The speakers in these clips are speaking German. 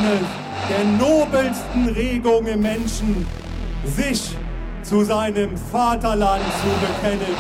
es der nobelsten Regung im Menschen, sich zu seinem Vaterland zu bekennen.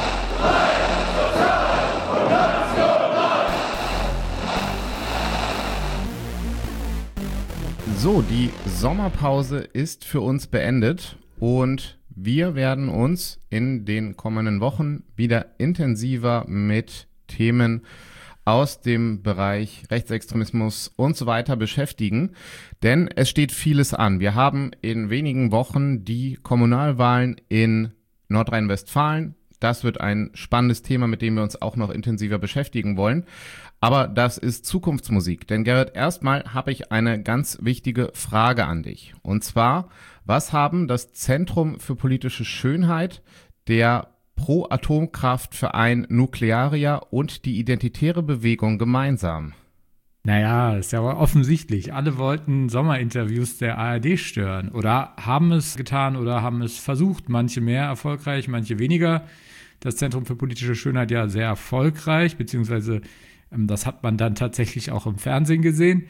So, die Sommerpause ist für uns beendet und wir werden uns in den kommenden Wochen wieder intensiver mit Themen aus dem Bereich Rechtsextremismus und so weiter beschäftigen, denn es steht vieles an. Wir haben in wenigen Wochen die Kommunalwahlen in Nordrhein-Westfalen. Das wird ein spannendes Thema, mit dem wir uns auch noch intensiver beschäftigen wollen. Aber das ist Zukunftsmusik. Denn Gerrit, erstmal habe ich eine ganz wichtige Frage an dich. Und zwar, was haben das Zentrum für politische Schönheit, der Pro-Atomkraftverein Nuklearia und die Identitäre Bewegung gemeinsam? Naja, ist ja offensichtlich. Alle wollten Sommerinterviews der ARD stören oder haben es getan oder haben es versucht. Manche mehr erfolgreich, manche weniger. Das Zentrum für politische Schönheit ja sehr erfolgreich, beziehungsweise das hat man dann tatsächlich auch im Fernsehen gesehen.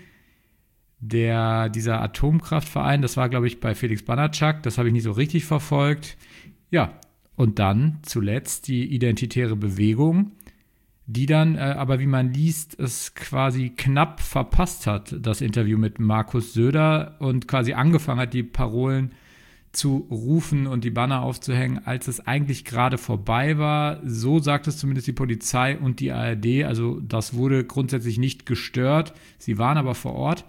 Dieser Atomkraftverein, das war, glaube ich, bei Felix Banatschak, das habe ich nicht so richtig verfolgt. Ja, und dann zuletzt die Identitäre Bewegung, die dann aber, wie man liest, es quasi knapp verpasst hat, das Interview mit Markus Söder, und quasi angefangen hat, die Parolen zu rufen und die Banner aufzuhängen, als es eigentlich gerade vorbei war. So sagt es zumindest die Polizei und die ARD. Also das wurde grundsätzlich nicht gestört. Sie waren aber vor Ort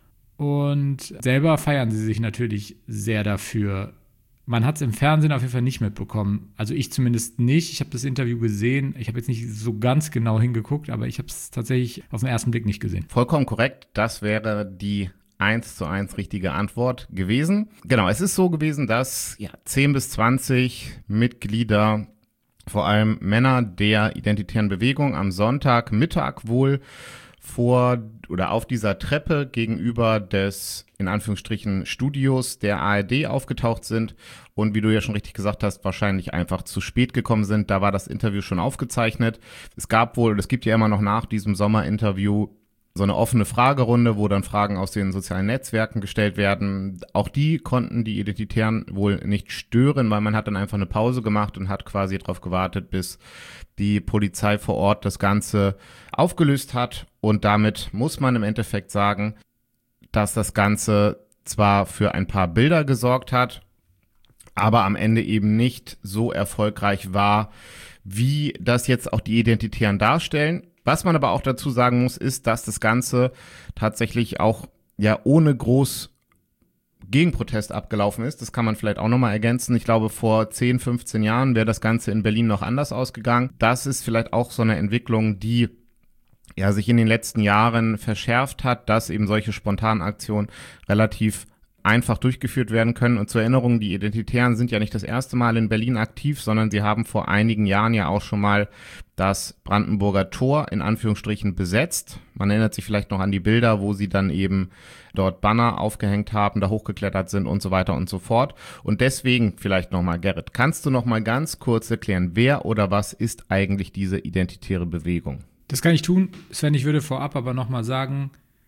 und selber feiern sie sich natürlich sehr dafür. Man hat es im Fernsehen auf jeden Fall nicht mitbekommen. Also ich zumindest nicht. Ich habe das Interview gesehen. Ich habe jetzt nicht so ganz genau hingeguckt, aber ich habe es tatsächlich auf den ersten Blick nicht gesehen. Vollkommen korrekt. Das wäre die 1:1 richtige Antwort gewesen. Genau, es ist so gewesen, dass 10 bis 20 Mitglieder, vor allem Männer der Identitären Bewegung, am Sonntagmittag wohl vor oder auf dieser Treppe gegenüber des, in Anführungsstrichen, Studios der ARD aufgetaucht sind und, wie du ja schon richtig gesagt hast, wahrscheinlich einfach zu spät gekommen sind. Da war das Interview schon aufgezeichnet. Es gab wohl, es gibt ja immer noch nach diesem Sommerinterview so eine offene Fragerunde, wo dann Fragen aus den sozialen Netzwerken gestellt werden. Auch die konnten die Identitären wohl nicht stören, weil man hat dann einfach eine Pause gemacht und hat quasi darauf gewartet, bis die Polizei vor Ort das Ganze aufgelöst hat. Und damit muss man im Endeffekt sagen, dass das Ganze zwar für ein paar Bilder gesorgt hat, aber am Ende eben nicht so erfolgreich war, wie das jetzt auch die Identitären darstellen. Was man aber auch dazu sagen muss, ist, dass das Ganze tatsächlich auch ohne groß Gegenprotest abgelaufen ist. Das kann man vielleicht auch nochmal ergänzen. Ich glaube, vor 10, 15 Jahren wäre das Ganze in Berlin noch anders ausgegangen. Das ist vielleicht auch so eine Entwicklung, die sich in den letzten Jahren verschärft hat, dass eben solche spontanen Aktionen relativ einfach durchgeführt werden können. Und zur Erinnerung, die Identitären sind ja nicht das erste Mal in Berlin aktiv, sondern sie haben vor einigen Jahren ja auch schon mal das Brandenburger Tor in Anführungsstrichen besetzt. Man erinnert sich vielleicht noch an die Bilder, wo sie dann eben dort Banner aufgehängt haben, da hochgeklettert sind und so weiter und so fort. Und deswegen vielleicht nochmal, Gerrit, kannst du nochmal ganz kurz erklären, wer oder was ist eigentlich diese identitäre Bewegung? Das kann ich tun. Sven, ich würde vorab aber nochmal sagen,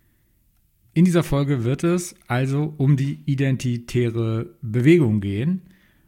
in dieser Folge wird es also um die identitäre Bewegung gehen.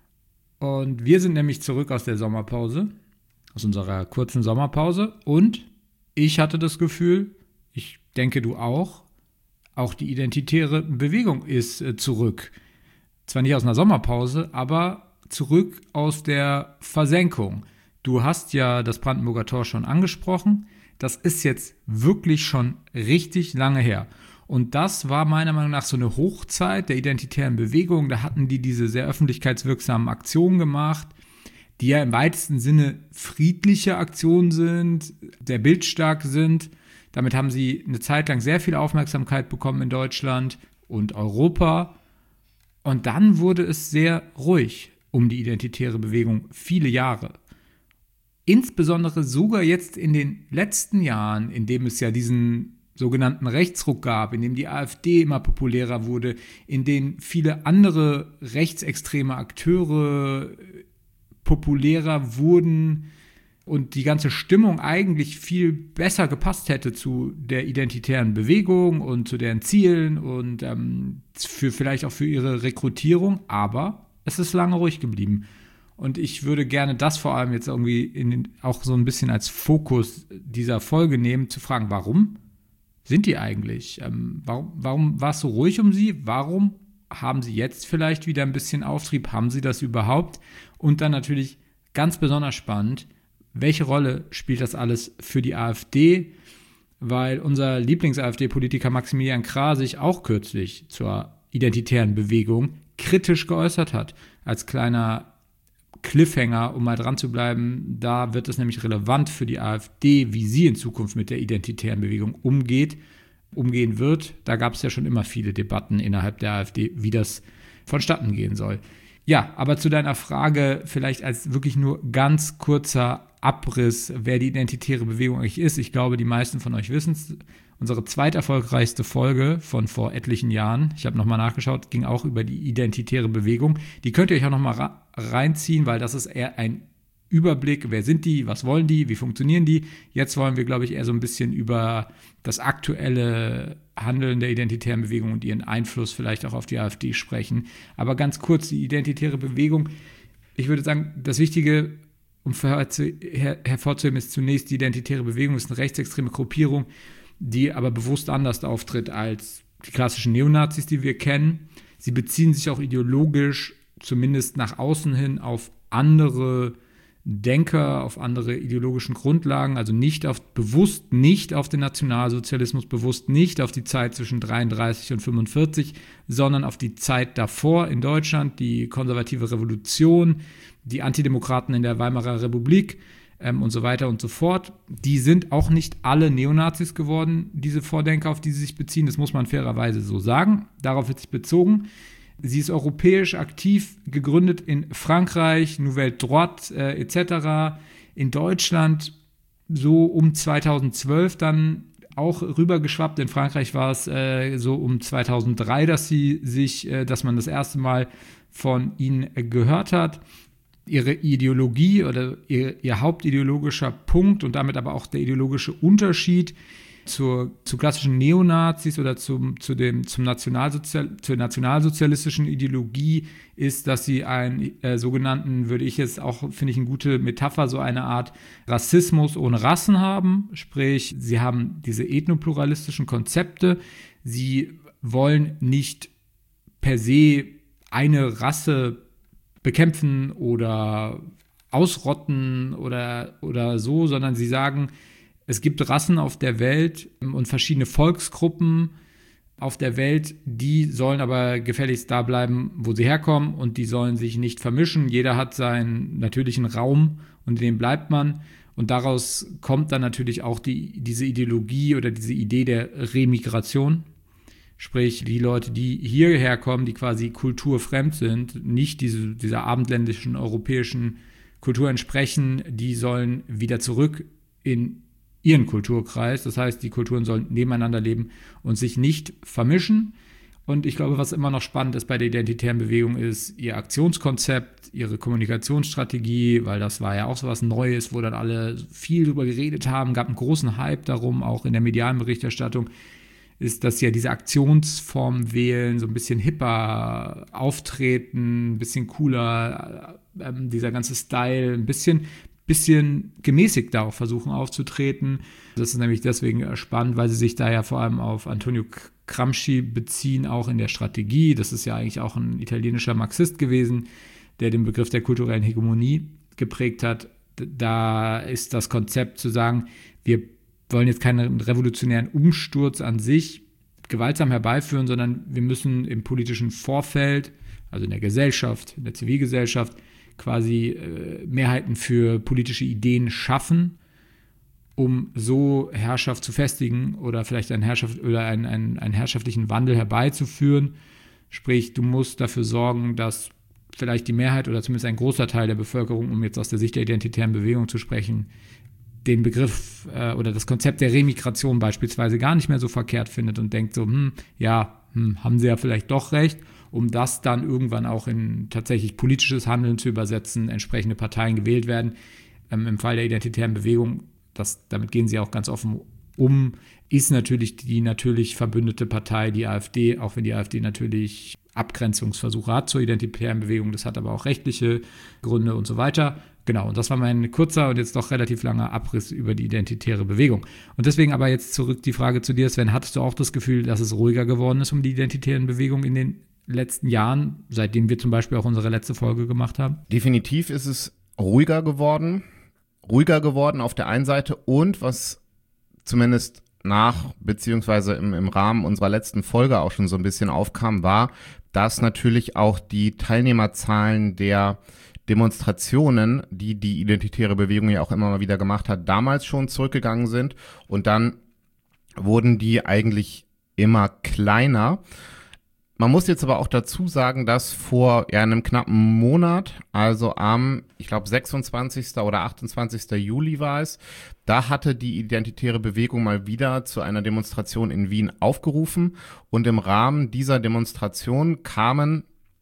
Und wir sind nämlich zurück aus der Sommerpause, aus unserer kurzen Sommerpause. Und ich hatte das Gefühl, ich denke du auch die identitäre Bewegung ist zurück. Zwar nicht aus einer Sommerpause, aber zurück aus der Versenkung. Du hast ja das Brandenburger Tor schon angesprochen. Das ist jetzt wirklich schon richtig lange her. Und das war meiner Meinung nach so eine Hochzeit der identitären Bewegung. Da hatten die diese sehr öffentlichkeitswirksamen Aktionen gemacht, die ja im weitesten Sinne friedliche Aktionen sind, sehr bildstark sind. Damit haben sie eine Zeit lang sehr viel Aufmerksamkeit bekommen in Deutschland und Europa. Und dann wurde es sehr ruhig um die identitäre Bewegung, viele Jahre. Insbesondere sogar jetzt in den letzten Jahren, in dem es ja diesen sogenannten Rechtsruck gab, in dem die AfD immer populärer wurde, in dem viele andere rechtsextreme Akteure populärer wurden und die ganze Stimmung eigentlich viel besser gepasst hätte zu der identitären Bewegung und zu deren Zielen und vielleicht auch für ihre Rekrutierung, aber es ist lange ruhig geblieben. Und ich würde gerne das vor allem jetzt irgendwie auch so ein bisschen als Fokus dieser Folge nehmen, zu fragen, warum sind die eigentlich? Warum war es so ruhig um sie? Warum haben sie jetzt vielleicht wieder ein bisschen Auftrieb? Haben sie das überhaupt? Und dann natürlich ganz besonders spannend, welche Rolle spielt das alles für die AfD? Weil unser Lieblings-AfD-Politiker Maximilian Krah sich auch kürzlich zur identitären Bewegung kritisch geäußert hat. Als kleiner Cliffhanger, um mal dran zu bleiben, da wird es nämlich relevant für die AfD, wie sie in Zukunft mit der identitären Bewegung umgehen wird. Da gab es ja schon immer viele Debatten innerhalb der AfD, wie das vonstatten gehen soll. Ja, aber zu deiner Frage vielleicht als wirklich nur ganz kurzer Abriss, wer die identitäre Bewegung eigentlich ist. Ich glaube, die meisten von euch wissen es. Unsere zweiterfolgreichste Folge von vor etlichen Jahren, ich habe nochmal nachgeschaut, ging auch über die identitäre Bewegung. Die könnt ihr euch auch nochmal reinziehen, weil das ist eher ein Überblick, wer sind die, was wollen die, wie funktionieren die. Jetzt wollen wir, glaube ich, eher so ein bisschen über das aktuelle Handeln der identitären Bewegung und ihren Einfluss vielleicht auch auf die AfD sprechen. Aber ganz kurz, die identitäre Bewegung, ich würde sagen, das Wichtige, um hervorzuheben, ist zunächst, die identitäre Bewegung ist eine rechtsextreme Gruppierung, die aber bewusst anders auftritt als die klassischen Neonazis, die wir kennen. Sie beziehen sich auch ideologisch, zumindest nach außen hin, auf andere Denker, auf andere ideologischen Grundlagen, also bewusst nicht auf den Nationalsozialismus, bewusst nicht auf die Zeit zwischen 33 und 45, sondern auf die Zeit davor in Deutschland, die konservative Revolution, die Antidemokraten in der Weimarer Republik und so weiter und so fort. Die sind auch nicht alle Neonazis geworden, diese Vordenker, auf die sie sich beziehen, das muss man fairerweise so sagen. Darauf wird sich bezogen. Sie ist europäisch aktiv, gegründet in Frankreich, Nouvelle Droite etc. In Deutschland so um 2012 dann auch rübergeschwappt. In Frankreich war es so um 2003, dass man das erste Mal von ihnen gehört hat. Ihre Ideologie oder ihr hauptideologischer Punkt und damit aber auch der ideologische Unterschied zur klassischen Neonazis oder zur nationalsozialistischen Ideologie ist, dass sie einen sogenannten, würde ich jetzt auch, finde ich eine gute Metapher, so eine Art Rassismus ohne Rassen haben. Sprich, sie haben diese ethnopluralistischen Konzepte. Sie wollen nicht per se eine Rasse bekämpfen oder ausrotten oder so, sondern sie sagen, es gibt Rassen auf der Welt und verschiedene Volksgruppen auf der Welt, die sollen aber gefälligst da bleiben, wo sie herkommen und die sollen sich nicht vermischen. Jeder hat seinen natürlichen Raum und in dem bleibt man. Und daraus kommt dann natürlich auch diese Ideologie oder diese Idee der Remigration. Sprich, die Leute, die hierher kommen, die quasi kulturfremd sind, nicht dieser abendländischen europäischen Kultur entsprechen, die sollen wieder zurück in ihren Kulturkreis. Das heißt, die Kulturen sollen nebeneinander leben und sich nicht vermischen. Und ich glaube, was immer noch spannend ist bei der identitären Bewegung, ist ihr Aktionskonzept, ihre Kommunikationsstrategie, weil das war ja auch so was Neues, wo dann alle viel drüber geredet haben, gab einen großen Hype darum, auch in der medialen Berichterstattung, ist, dass sie ja diese Aktionsform wählen, so ein bisschen hipper auftreten, ein bisschen cooler, dieser ganze Style, ein bisschen gemäßigt da auch versuchen aufzutreten. Das ist nämlich deswegen spannend, weil sie sich da ja vor allem auf Antonio Gramsci beziehen, auch in der Strategie. Das ist ja eigentlich auch ein italienischer Marxist gewesen, der den Begriff der kulturellen Hegemonie geprägt hat. Da ist das Konzept zu sagen, wir wollen jetzt keinen revolutionären Umsturz an sich gewaltsam herbeiführen, sondern wir müssen im politischen Vorfeld, also in der Gesellschaft, in der Zivilgesellschaft, quasi Mehrheiten für politische Ideen schaffen, um so Herrschaft zu festigen oder vielleicht einen herrschaftlichen Wandel herbeizuführen. Sprich, du musst dafür sorgen, dass vielleicht die Mehrheit oder zumindest ein großer Teil der Bevölkerung, um jetzt aus der Sicht der identitären Bewegung zu sprechen, den Begriff oder das Konzept der Remigration beispielsweise gar nicht mehr so verkehrt findet und denkt so, haben sie ja vielleicht doch recht, um das dann irgendwann auch in tatsächlich politisches Handeln zu übersetzen, entsprechende Parteien gewählt werden. im Fall der Identitären Bewegung, damit gehen sie auch ganz offen um, ist natürlich die natürlich verbündete Partei, die AfD, auch wenn die AfD natürlich Abgrenzungsversuche hat zur Identitären Bewegung, das hat aber auch rechtliche Gründe und so weiter. Genau, und das war mein kurzer und jetzt doch relativ langer Abriss über die Identitäre Bewegung. Und deswegen aber jetzt zurück die Frage zu dir, Sven, hattest du auch das Gefühl, dass es ruhiger geworden ist um die Identitären Bewegung in den letzten Jahren, seitdem wir zum Beispiel auch unsere letzte Folge gemacht haben? Definitiv ist es ruhiger geworden auf der einen Seite, und was zumindest beziehungsweise im Rahmen unserer letzten Folge auch schon so ein bisschen aufkam, war, dass natürlich auch die Teilnehmerzahlen der Demonstrationen, die die Identitäre Bewegung ja auch immer mal wieder gemacht hat, damals schon zurückgegangen sind, und dann wurden die eigentlich immer kleiner. Man muss jetzt aber auch dazu sagen, dass vor einem knappen Monat, also am, ich glaube 26. oder 28. Juli war es, da hatte die Identitäre Bewegung mal wieder zu einer Demonstration in Wien aufgerufen, und im Rahmen dieser Demonstration kamen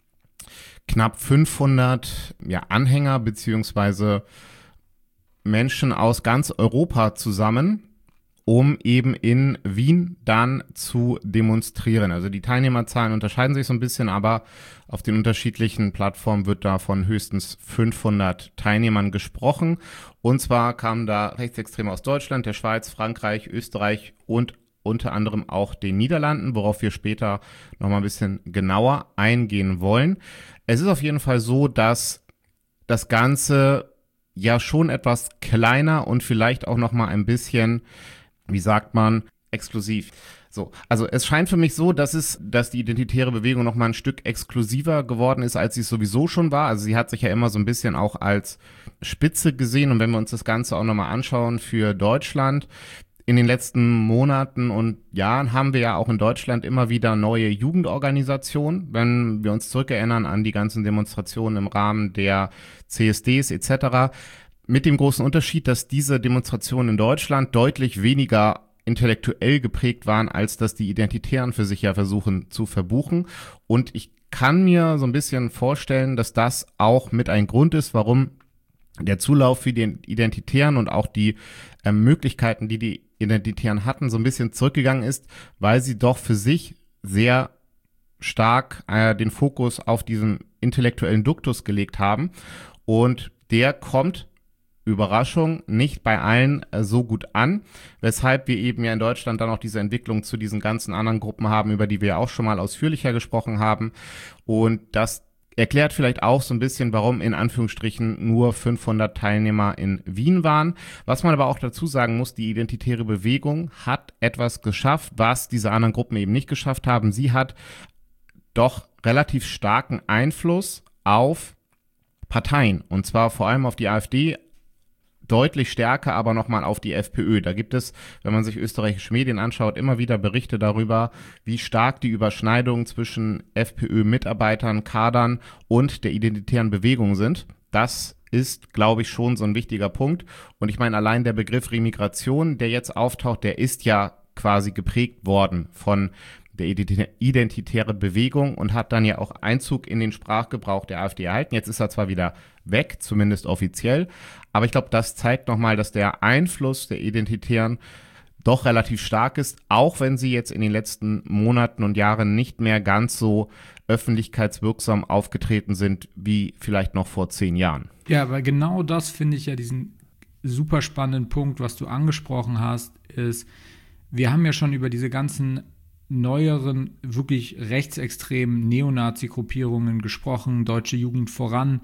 knapp 500 Anhänger beziehungsweise Menschen aus ganz Europa zusammen, um eben in Wien dann zu demonstrieren. Also die Teilnehmerzahlen unterscheiden sich so ein bisschen, aber auf den unterschiedlichen Plattformen wird da von höchstens 500 Teilnehmern gesprochen. Und zwar kamen da Rechtsextreme aus Deutschland, der Schweiz, Frankreich, Österreich und unter anderem auch den Niederlanden, worauf wir später nochmal ein bisschen genauer eingehen wollen. Es ist auf jeden Fall so, dass das Ganze ja schon etwas kleiner und vielleicht auch nochmal ein bisschen, wie sagt man, exklusiv. So, also es scheint für mich so, dass die Identitäre Bewegung noch mal ein Stück exklusiver geworden ist, als sie es sowieso schon war. Also sie hat sich ja immer so ein bisschen auch als Spitze gesehen, und wenn wir uns das Ganze auch noch mal anschauen für Deutschland, in den letzten Monaten und Jahren haben wir ja auch in Deutschland immer wieder neue Jugendorganisationen, wenn wir uns zurückerinnern an die ganzen Demonstrationen im Rahmen der CSDs etc., mit dem großen Unterschied, dass diese Demonstrationen in Deutschland deutlich weniger intellektuell geprägt waren, als dass die Identitären für sich ja versuchen zu verbuchen. Und ich kann mir so ein bisschen vorstellen, dass das auch mit ein Grund ist, warum der Zulauf für die Identitären und auch die Möglichkeiten, die die Identitären hatten, so ein bisschen zurückgegangen ist, weil sie doch für sich sehr stark den Fokus auf diesen intellektuellen Duktus gelegt haben. Und der kommt, Überraschung, nicht bei allen so gut an, weshalb wir eben ja in Deutschland dann auch diese Entwicklung zu diesen ganzen anderen Gruppen haben, über die wir auch schon mal ausführlicher gesprochen haben. Und das erklärt vielleicht auch so ein bisschen, warum in Anführungsstrichen nur 500 Teilnehmer in Wien waren. Was man aber auch dazu sagen muss, die Identitäre Bewegung hat etwas geschafft, was diese anderen Gruppen eben nicht geschafft haben. Sie hat doch relativ starken Einfluss auf Parteien, und zwar vor allem auf die AfD, deutlich stärker aber nochmal auf die FPÖ. Da gibt es, wenn man sich österreichische Medien anschaut, immer wieder Berichte darüber, wie stark die Überschneidungen zwischen FPÖ-Mitarbeitern, Kadern und der Identitären Bewegung sind. Das ist, glaube ich, schon so ein wichtiger Punkt. Und ich meine, allein der Begriff Remigration, der jetzt auftaucht, der ist ja quasi geprägt worden von der Identitäre Bewegung und hat dann ja auch Einzug in den Sprachgebrauch der AfD erhalten. Jetzt ist er zwar wieder weg, zumindest offiziell, aber ich glaube, das zeigt nochmal, dass der Einfluss der Identitären doch relativ stark ist, auch wenn sie jetzt in den letzten Monaten und Jahren nicht mehr ganz so öffentlichkeitswirksam aufgetreten sind wie vielleicht noch vor 10 Jahren. Ja, aber genau das finde ich ja diesen super spannenden Punkt, was du angesprochen hast, ist, wir haben ja schon über diese ganzen neueren, wirklich rechtsextremen Neonazi-Gruppierungen gesprochen, Deutsche Jugend voran,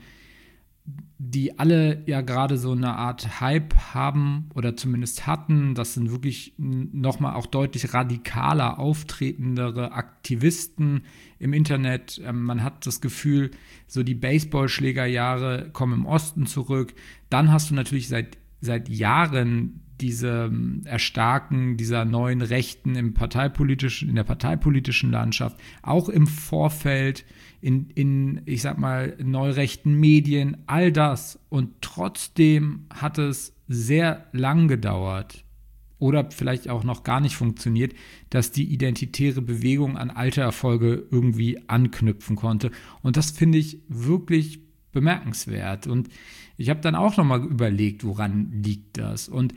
die alle ja gerade so eine Art Hype haben oder zumindest hatten. Das sind wirklich nochmal auch deutlich radikaler auftretendere Aktivisten im Internet. Man hat das Gefühl, so die Baseballschlägerjahre kommen im Osten zurück. Dann hast du natürlich seit Jahren diese Erstarken dieser neuen Rechten in der parteipolitischen Landschaft, auch im Vorfeld, in ich sag mal, neurechten Medien, all das. Und trotzdem hat es sehr lang gedauert oder vielleicht auch noch gar nicht funktioniert, dass die Identitäre Bewegung an alte Erfolge irgendwie anknüpfen konnte. Und das finde ich wirklich bemerkenswert. Und ich habe dann auch nochmal überlegt, woran liegt das? Und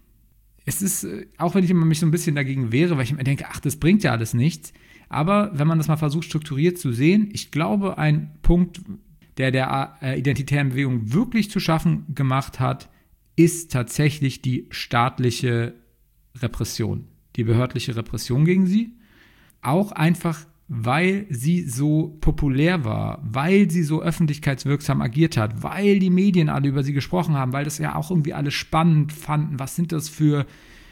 es ist, auch wenn ich immer mich so ein bisschen dagegen wehre, weil ich mir denke, ach, das bringt ja alles nichts. Aber wenn man das mal versucht, strukturiert zu sehen, ich glaube, ein Punkt, der identitären Bewegung wirklich zu schaffen gemacht hat, ist tatsächlich die staatliche Repression, die behördliche Repression gegen sie. Auch einfach, weil sie so populär war, weil sie so öffentlichkeitswirksam agiert hat, weil die Medien alle über sie gesprochen haben, weil das ja auch irgendwie alle spannend fanden. Was sind das für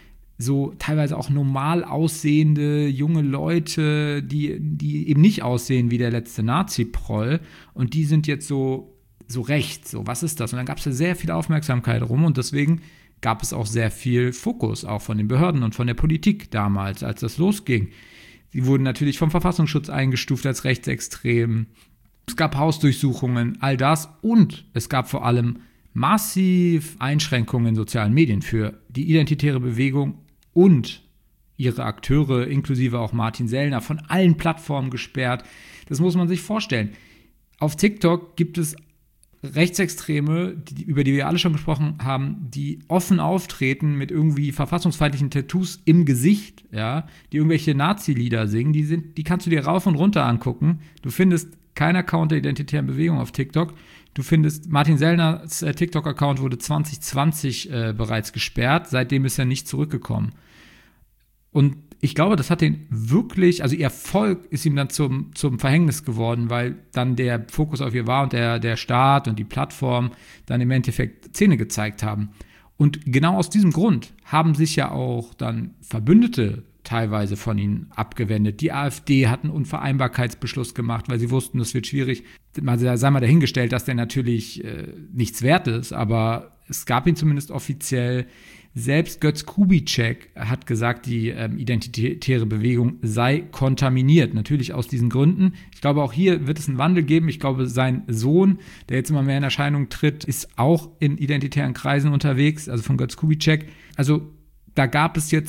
so teilweise auch normal aussehende junge Leute, die eben nicht aussehen wie der letzte Nazi-Proll und die sind jetzt so rechts. So, was ist das? Und dann gab es ja sehr viel Aufmerksamkeit rum und deswegen gab es auch sehr viel Fokus, auch von den Behörden und von der Politik damals, als das losging. Sie wurden natürlich vom Verfassungsschutz eingestuft als rechtsextrem. Es gab Hausdurchsuchungen, all das. Und es gab vor allem massiv Einschränkungen in sozialen Medien für die identitäre Bewegung und ihre Akteure, inklusive auch Martin Sellner, von allen Plattformen gesperrt. Das muss man sich vorstellen. Auf TikTok gibt es Rechtsextreme, über die wir alle schon gesprochen haben, die offen auftreten mit irgendwie verfassungsfeindlichen Tattoos im Gesicht, ja, die irgendwelche Nazi-Lieder singen, die kannst du dir rauf und runter angucken. Du findest keinen Account der identitären Bewegung auf TikTok. Du findest, Martin Sellners TikTok-Account wurde 2020 bereits gesperrt, seitdem ist er nicht zurückgekommen. Und ich glaube, das hat den wirklich, also ihr Erfolg ist ihm dann zum Verhängnis geworden, weil dann der Fokus auf ihr war und der Staat und die Plattform dann im Endeffekt Zähne gezeigt haben. Und genau aus diesem Grund haben sich ja auch dann Verbündete teilweise von ihnen abgewendet. Die AfD hat einen Unvereinbarkeitsbeschluss gemacht, weil sie wussten, das wird schwierig. Sei mal dahingestellt, dass der natürlich nichts wert ist, aber es gab ihn zumindest offiziell. Selbst Götz Kubitschek hat gesagt, die identitäre Bewegung sei kontaminiert. Natürlich aus diesen Gründen. Ich glaube, auch hier wird es einen Wandel geben. Ich glaube, sein Sohn, der jetzt immer mehr in Erscheinung tritt, ist auch in identitären Kreisen unterwegs, also von Götz Kubitschek. Also da gab es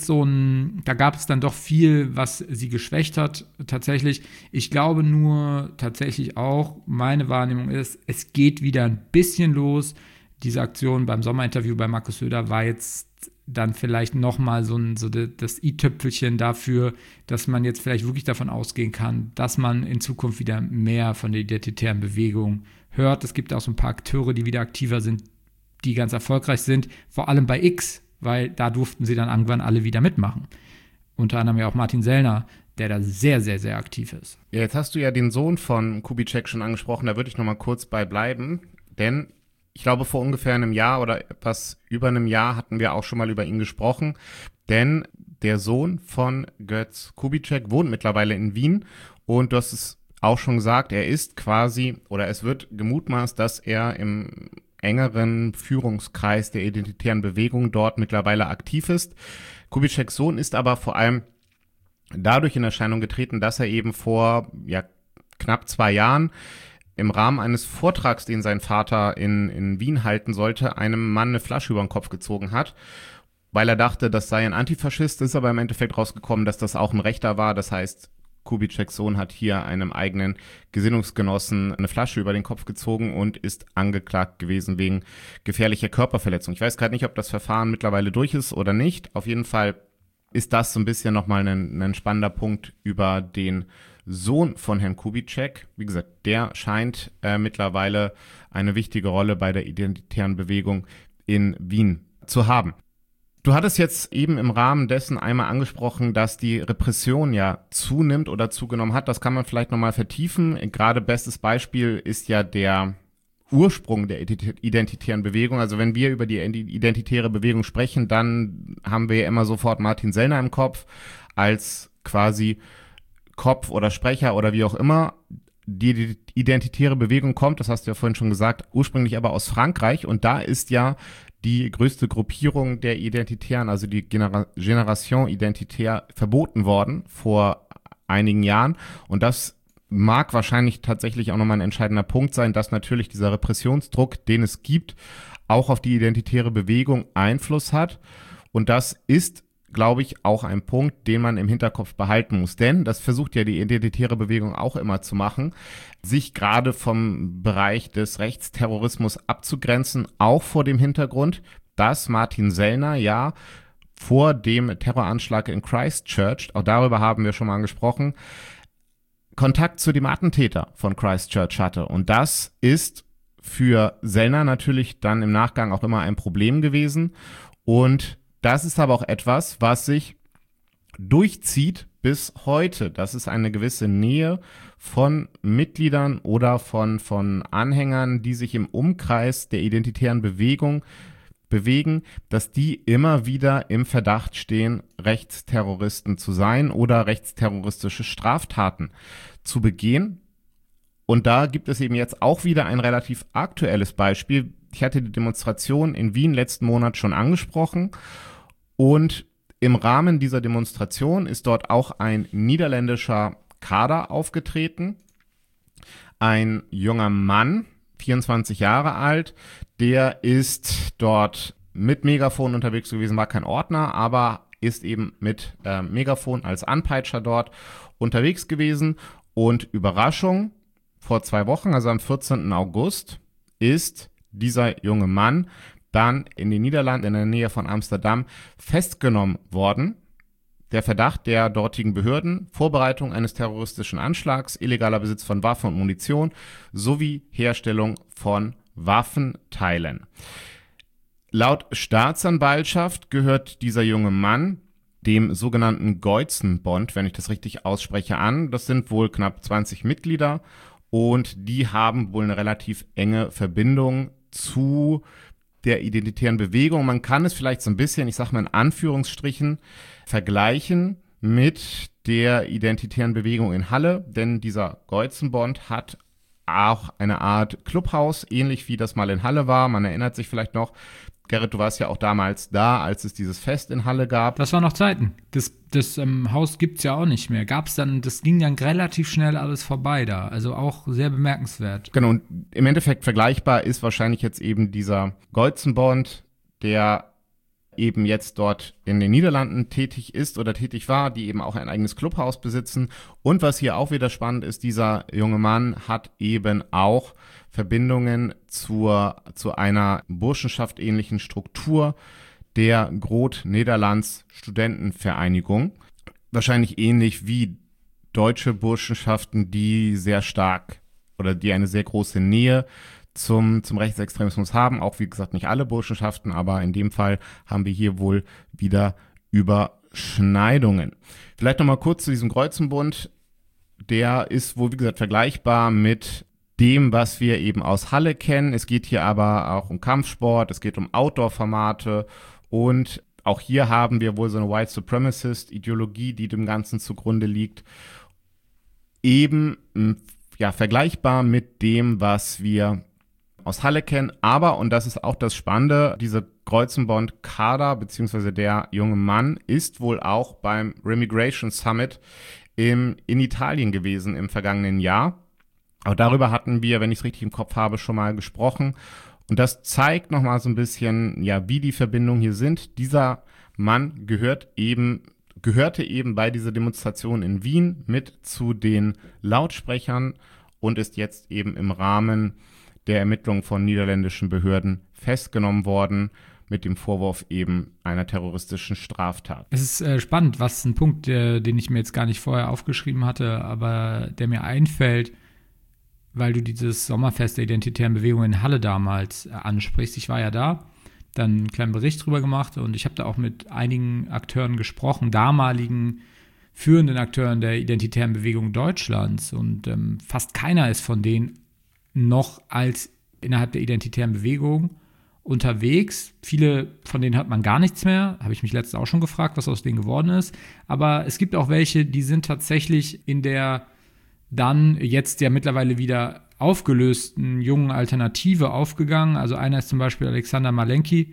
dann doch viel, was sie geschwächt hat, tatsächlich. Ich glaube nur tatsächlich auch, meine Wahrnehmung ist, es geht wieder ein bisschen los. Diese Aktion beim Sommerinterview bei Markus Söder war jetzt dann vielleicht nochmal so das i-Tüpfelchen dafür, dass man jetzt vielleicht wirklich davon ausgehen kann, dass man in Zukunft wieder mehr von der identitären Bewegung hört. Es gibt auch so ein paar Akteure, die wieder aktiver sind, die ganz erfolgreich sind, vor allem bei X, weil da durften sie dann irgendwann alle wieder mitmachen. Unter anderem ja auch Martin Sellner, der da sehr, sehr, sehr aktiv ist. Ja, jetzt hast du ja den Sohn von Kubitschek schon angesprochen, da würde ich nochmal kurz bei bleiben, denn ich glaube, vor ungefähr einem Jahr oder etwas über einem Jahr hatten wir auch schon mal über ihn gesprochen, denn der Sohn von Götz Kubitschek wohnt mittlerweile in Wien und du hast es auch schon gesagt, er ist quasi, oder es wird gemutmaßt, dass er im engeren Führungskreis der identitären Bewegung dort mittlerweile aktiv ist. Kubitscheks Sohn ist aber vor allem dadurch in Erscheinung getreten, dass er eben vor knapp 2 Jahren im Rahmen eines Vortrags, den sein Vater in Wien halten sollte, einem Mann eine Flasche über den Kopf gezogen hat, weil er dachte, das sei ein Antifaschist, ist aber im Endeffekt rausgekommen, dass das auch ein Rechter war. Das heißt, Kubitscheks Sohn hat hier einem eigenen Gesinnungsgenossen eine Flasche über den Kopf gezogen und ist angeklagt gewesen wegen gefährlicher Körperverletzung. Ich weiß gerade nicht, ob das Verfahren mittlerweile durch ist oder nicht. Auf jeden Fall ist das so ein bisschen nochmal ein spannender Punkt über den Sohn von Herrn Kubitschek. Wie gesagt, der scheint mittlerweile eine wichtige Rolle bei der identitären Bewegung in Wien zu haben. Du hattest jetzt eben im Rahmen dessen einmal angesprochen, dass die Repression ja zunimmt oder zugenommen hat. Das kann man vielleicht nochmal vertiefen. Gerade bestes Beispiel ist ja der Ursprung der identitären Bewegung. Also wenn wir über die identitäre Bewegung sprechen, dann haben wir ja immer sofort Martin Sellner im Kopf als quasi Kopf oder Sprecher oder wie auch immer. Die identitäre Bewegung kommt, das hast du ja vorhin schon gesagt, ursprünglich aber aus Frankreich und da ist ja die größte Gruppierung der Identitären, also die Generation Identitaire, verboten worden vor einigen Jahren und das mag wahrscheinlich tatsächlich auch nochmal ein entscheidender Punkt sein, dass natürlich dieser Repressionsdruck, den es gibt, auch auf die identitäre Bewegung Einfluss hat und das ist glaube ich, auch ein Punkt, den man im Hinterkopf behalten muss. Denn das versucht ja die identitäre Bewegung auch immer zu machen, sich gerade vom Bereich des Rechtsterrorismus abzugrenzen, auch vor dem Hintergrund, dass Martin Sellner ja vor dem Terroranschlag in Christchurch, auch darüber haben wir schon mal gesprochen, Kontakt zu dem Attentäter von Christchurch hatte. Und das ist für Sellner natürlich dann im Nachgang auch immer ein Problem gewesen. Und das ist aber auch etwas, was sich durchzieht bis heute. Das ist eine gewisse Nähe von Mitgliedern oder von Anhängern, die sich im Umkreis der identitären Bewegung bewegen, dass die immer wieder im Verdacht stehen, Rechtsterroristen zu sein oder rechtsterroristische Straftaten zu begehen. Und da gibt es eben jetzt auch wieder ein relativ aktuelles Beispiel. Ich hatte die Demonstration in Wien letzten Monat schon angesprochen und im Rahmen dieser Demonstration ist dort auch ein niederländischer Kader aufgetreten. Ein junger Mann, 24 Jahre alt, der ist dort mit Megafon unterwegs gewesen, war kein Ordner, aber ist eben mit Megafon als Anpeitscher dort unterwegs gewesen. Und Überraschung, vor 2 Wochen, also am 14. August, ist dieser junge Mann dann in den Niederlanden in der Nähe von Amsterdam festgenommen worden. Der Verdacht der dortigen Behörden, Vorbereitung eines terroristischen Anschlags, illegaler Besitz von Waffen und Munition sowie Herstellung von Waffenteilen. Laut Staatsanwaltschaft gehört dieser junge Mann dem sogenannten Geuzenbond, wenn ich das richtig ausspreche, an. Das sind wohl knapp 20 Mitglieder und die haben wohl eine relativ enge Verbindung zu der identitären Bewegung. Man kann es vielleicht so ein bisschen, ich sage mal in Anführungsstrichen, vergleichen mit der identitären Bewegung in Halle, denn dieser Geuzenbond hat auch eine Art Clubhaus, ähnlich wie das mal in Halle war. Man erinnert sich vielleicht noch, Gerrit, du warst ja auch damals da, als es dieses Fest in Halle gab. Das waren noch Zeiten. Das Haus gibt's ja auch nicht mehr. Das ging dann relativ schnell alles vorbei da. Also auch sehr bemerkenswert. Genau, und im Endeffekt vergleichbar ist wahrscheinlich jetzt eben dieser Geuzenbond, der eben jetzt dort in den Niederlanden tätig ist oder tätig war, die eben auch ein eigenes Clubhaus besitzen. Und was hier auch wieder spannend ist, dieser junge Mann hat eben auch Verbindungen zu einer Burschenschaft ähnlichen Struktur der Groot Nederlands Studentenvereinigung. Wahrscheinlich ähnlich wie deutsche Burschenschaften, die sehr stark oder die eine sehr große Nähe zum Rechtsextremismus haben. Auch wie gesagt nicht alle Burschenschaften, aber in dem Fall haben wir hier wohl wieder Überschneidungen. Vielleicht nochmal kurz zu diesem Geuzenbund. Der ist wohl wie gesagt vergleichbar mit dem, was wir eben aus Halle kennen. Es geht hier aber auch um Kampfsport, es geht um Outdoor-Formate und auch hier haben wir wohl so eine White Supremacist-Ideologie, die dem Ganzen zugrunde liegt. Eben ja vergleichbar mit dem, was wir aus Halle kennen, aber, und das ist auch das Spannende, diese Geuzenbond-Kader beziehungsweise der junge Mann ist wohl auch beim Remigration Summit in Italien gewesen im vergangenen Jahr. Auch darüber hatten wir, wenn ich es richtig im Kopf habe, schon mal gesprochen. Und das zeigt nochmal so ein bisschen, ja, wie die Verbindungen hier sind. Dieser Mann gehörte eben bei dieser Demonstration in Wien mit zu den Lautsprechern und ist jetzt eben im Rahmen der Ermittlungen von niederländischen Behörden festgenommen worden mit dem Vorwurf eben einer terroristischen Straftat. Es ist spannend, was ein Punkt, den ich mir jetzt gar nicht vorher aufgeschrieben hatte, aber der mir einfällt, weil du dieses Sommerfest der identitären Bewegung in Halle damals ansprichst. Ich war ja da, dann einen kleinen Bericht drüber gemacht und ich habe da auch mit einigen Akteuren gesprochen, damaligen führenden Akteuren der identitären Bewegung Deutschlands und fast keiner ist von denen noch als innerhalb der identitären Bewegung unterwegs. Viele von denen hört man gar nichts mehr. Habe ich mich letztens auch schon gefragt, was aus denen geworden ist. Aber es gibt auch welche, die sind tatsächlich in der dann jetzt ja mittlerweile wieder aufgelösten jungen Alternative aufgegangen. Also einer ist zum Beispiel Alexander Malenki,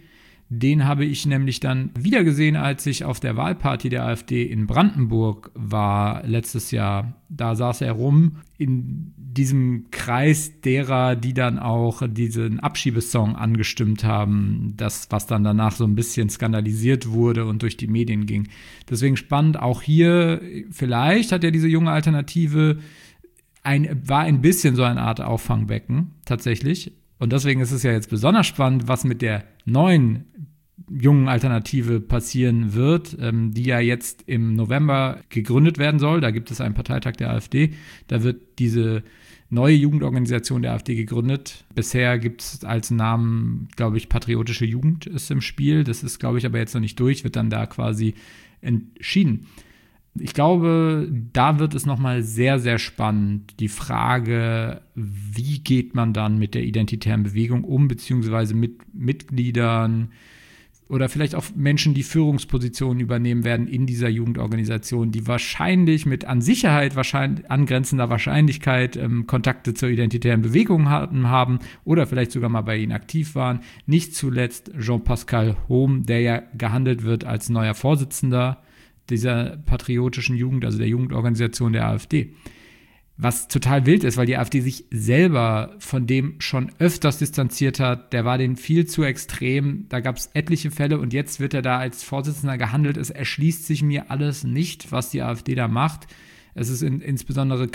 Den habe ich nämlich dann wieder gesehen, als ich auf der Wahlparty der AfD in Brandenburg war letztes Jahr. Da saß er rum in diesem Kreis derer, die dann auch diesen Abschiebesong angestimmt haben, das, was dann danach so ein bisschen skandalisiert wurde und durch die Medien ging. Deswegen spannend, auch hier, vielleicht hat ja diese junge Alternative war ein bisschen so eine Art Auffangbecken, tatsächlich. Und deswegen ist es ja jetzt besonders spannend, was mit der neuen jungen Alternative passieren wird, die ja jetzt im November gegründet werden soll. Da gibt es einen Parteitag der AfD. Da wird diese neue Jugendorganisation der AfD gegründet. Bisher gibt es als Namen, glaube ich, Patriotische Jugend ist im Spiel. Das ist, glaube ich, aber jetzt noch nicht durch, wird dann da quasi entschieden. Ich glaube, da wird es nochmal sehr, sehr spannend, die Frage, wie geht man dann mit der identitären Bewegung um, beziehungsweise mit Mitgliedern oder vielleicht auch Menschen, die Führungspositionen übernehmen werden in dieser Jugendorganisation, die wahrscheinlich mit an Sicherheit angrenzender Wahrscheinlichkeit Kontakte zur identitären Bewegung haben oder vielleicht sogar mal bei ihnen aktiv waren. Nicht zuletzt Jean-Pascal Hohm, der ja gehandelt wird als neuer Vorsitzender dieser patriotischen Jugend, also der Jugendorganisation der AfD. Was total wild ist, weil die AfD sich selber von dem schon öfters distanziert hat. Der war denen viel zu extrem. Da gab es etliche Fälle und jetzt wird er da als Vorsitzender gehandelt. Es erschließt sich mir alles nicht, was die AfD da macht. Es ist insbesondere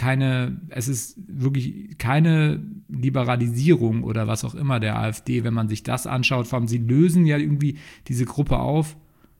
wirklich keine Liberalisierung oder was auch immer der AfD, wenn man sich das anschaut. Vor allem, sie lösen ja irgendwie diese Gruppe auf,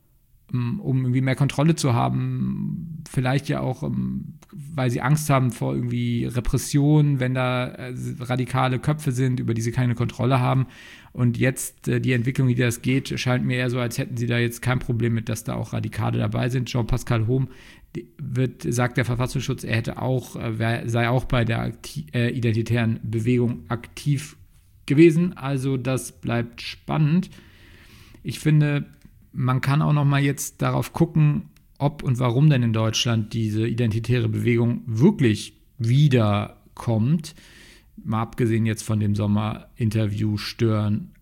um irgendwie mehr Kontrolle zu haben, vielleicht ja auch, weil sie Angst haben vor irgendwie Repression, wenn da radikale Köpfe sind, über die sie keine Kontrolle haben. Und jetzt die Entwicklung, wie das geht, scheint mir eher so, als hätten sie da jetzt kein Problem mit, dass da auch Radikale dabei sind. Jean-Pascal Hohm sagt der Verfassungsschutz, er sei auch bei der identitären Bewegung aktiv gewesen. Also das bleibt spannend. Ich finde, man kann auch noch mal jetzt darauf gucken, ob und warum denn in Deutschland diese identitäre Bewegung wirklich wiederkommt. Mal abgesehen jetzt von dem Sommerinterview-Störung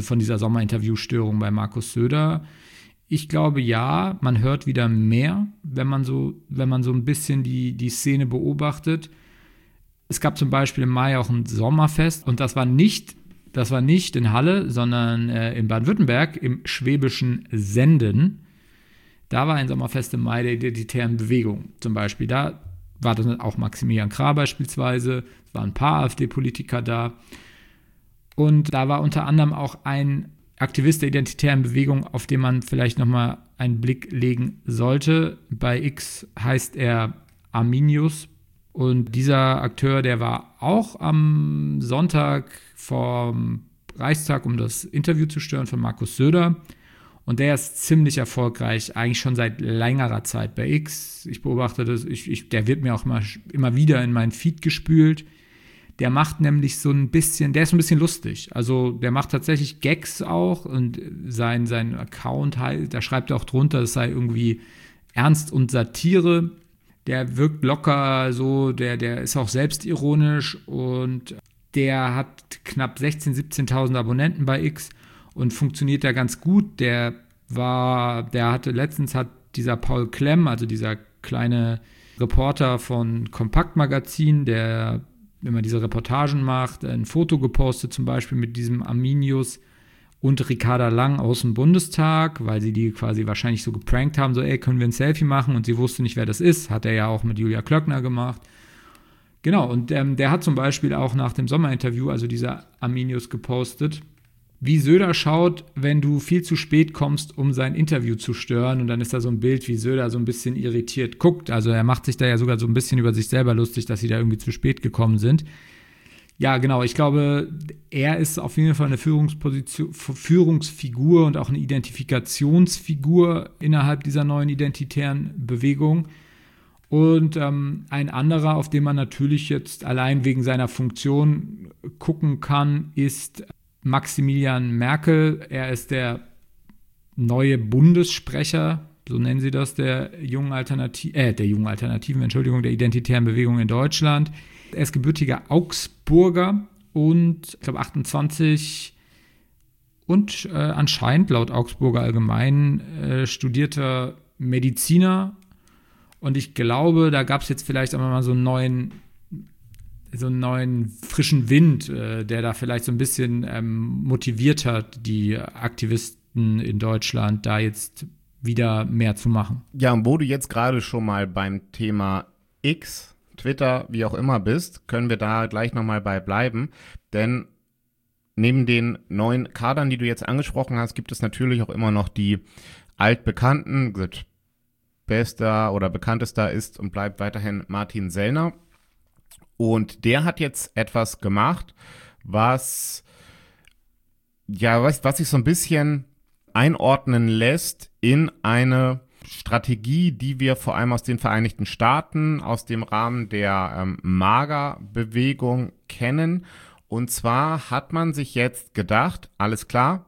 bei Markus Söder. Ich glaube, ja, man hört wieder mehr, wenn man so ein bisschen die Szene beobachtet. Es gab zum Beispiel im Mai auch ein Sommerfest und das war nicht in Halle, sondern in Baden-Württemberg im schwäbischen Senden. Da war ein Sommerfest im Mai der identitären Bewegung zum Beispiel. Da war dann auch Maximilian Krah beispielsweise, es waren ein paar AfD-Politiker da. Und da war unter anderem auch ein Aktivist der identitären Bewegung, auf den man vielleicht nochmal einen Blick legen sollte. Bei X heißt er Arminius. Und dieser Akteur, der war auch am Sonntag vom Reichstag, um das Interview zu stören von Markus Söder. Und der ist ziemlich erfolgreich, eigentlich schon seit längerer Zeit bei X. Ich beobachte das, der wird mir auch immer wieder in meinen Feed gespült. Der macht nämlich der ist so ein bisschen lustig. Also der macht tatsächlich Gags auch und sein Account, da schreibt er auch drunter, es sei irgendwie Ernst und Satire. Der wirkt locker so, der ist auch selbstironisch und der hat knapp 16.000, 17.000 Abonnenten bei X und funktioniert da ganz gut. Letztens hat dieser Paul Klemm, also dieser kleine Reporter von Kompakt Magazin, der immer diese Reportagen macht, ein Foto gepostet zum Beispiel mit diesem Arminius und Ricarda Lang aus dem Bundestag, weil sie die quasi wahrscheinlich so geprankt haben, so können wir ein Selfie machen und sie wusste nicht, wer das ist, hat er ja auch mit Julia Klöckner gemacht. Genau, und der hat zum Beispiel auch nach dem Sommerinterview, also dieser Arminius, gepostet, wie Söder schaut, wenn du viel zu spät kommst, um sein Interview zu stören. Und dann ist da so ein Bild, wie Söder so ein bisschen irritiert guckt. Also er macht sich da ja sogar so ein bisschen über sich selber lustig, dass sie da irgendwie zu spät gekommen sind. Ja, genau, ich glaube, er ist auf jeden Fall eine Führungsfigur und auch eine Identifikationsfigur innerhalb dieser neuen identitären Bewegung. Und ein anderer, auf den man natürlich jetzt allein wegen seiner Funktion gucken kann, ist Maximilian Merkel. Er ist der neue Bundessprecher, so nennen sie das, der identitären Bewegung in Deutschland. Er ist gebürtiger Augsburger und ich glaube 28 und anscheinend laut Augsburger Allgemein studierter Mediziner. Und ich glaube, da gab es jetzt vielleicht auch mal so einen neuen frischen Wind, der da vielleicht so ein bisschen motiviert hat, die Aktivisten in Deutschland da jetzt wieder mehr zu machen. Ja, und wo du jetzt gerade schon mal beim Thema X, Twitter, wie auch immer bist, können wir da gleich nochmal bei bleiben. Denn neben den neuen Kadern, die du jetzt angesprochen hast, gibt es natürlich auch immer noch die altbekannten. Bester oder bekanntester ist und bleibt weiterhin Martin Sellner. Und der hat jetzt etwas gemacht, was sich so ein bisschen einordnen lässt in eine Strategie, die wir vor allem aus den Vereinigten Staaten, aus dem Rahmen der MAGA-Bewegung kennen. Und zwar hat man sich jetzt gedacht, alles klar,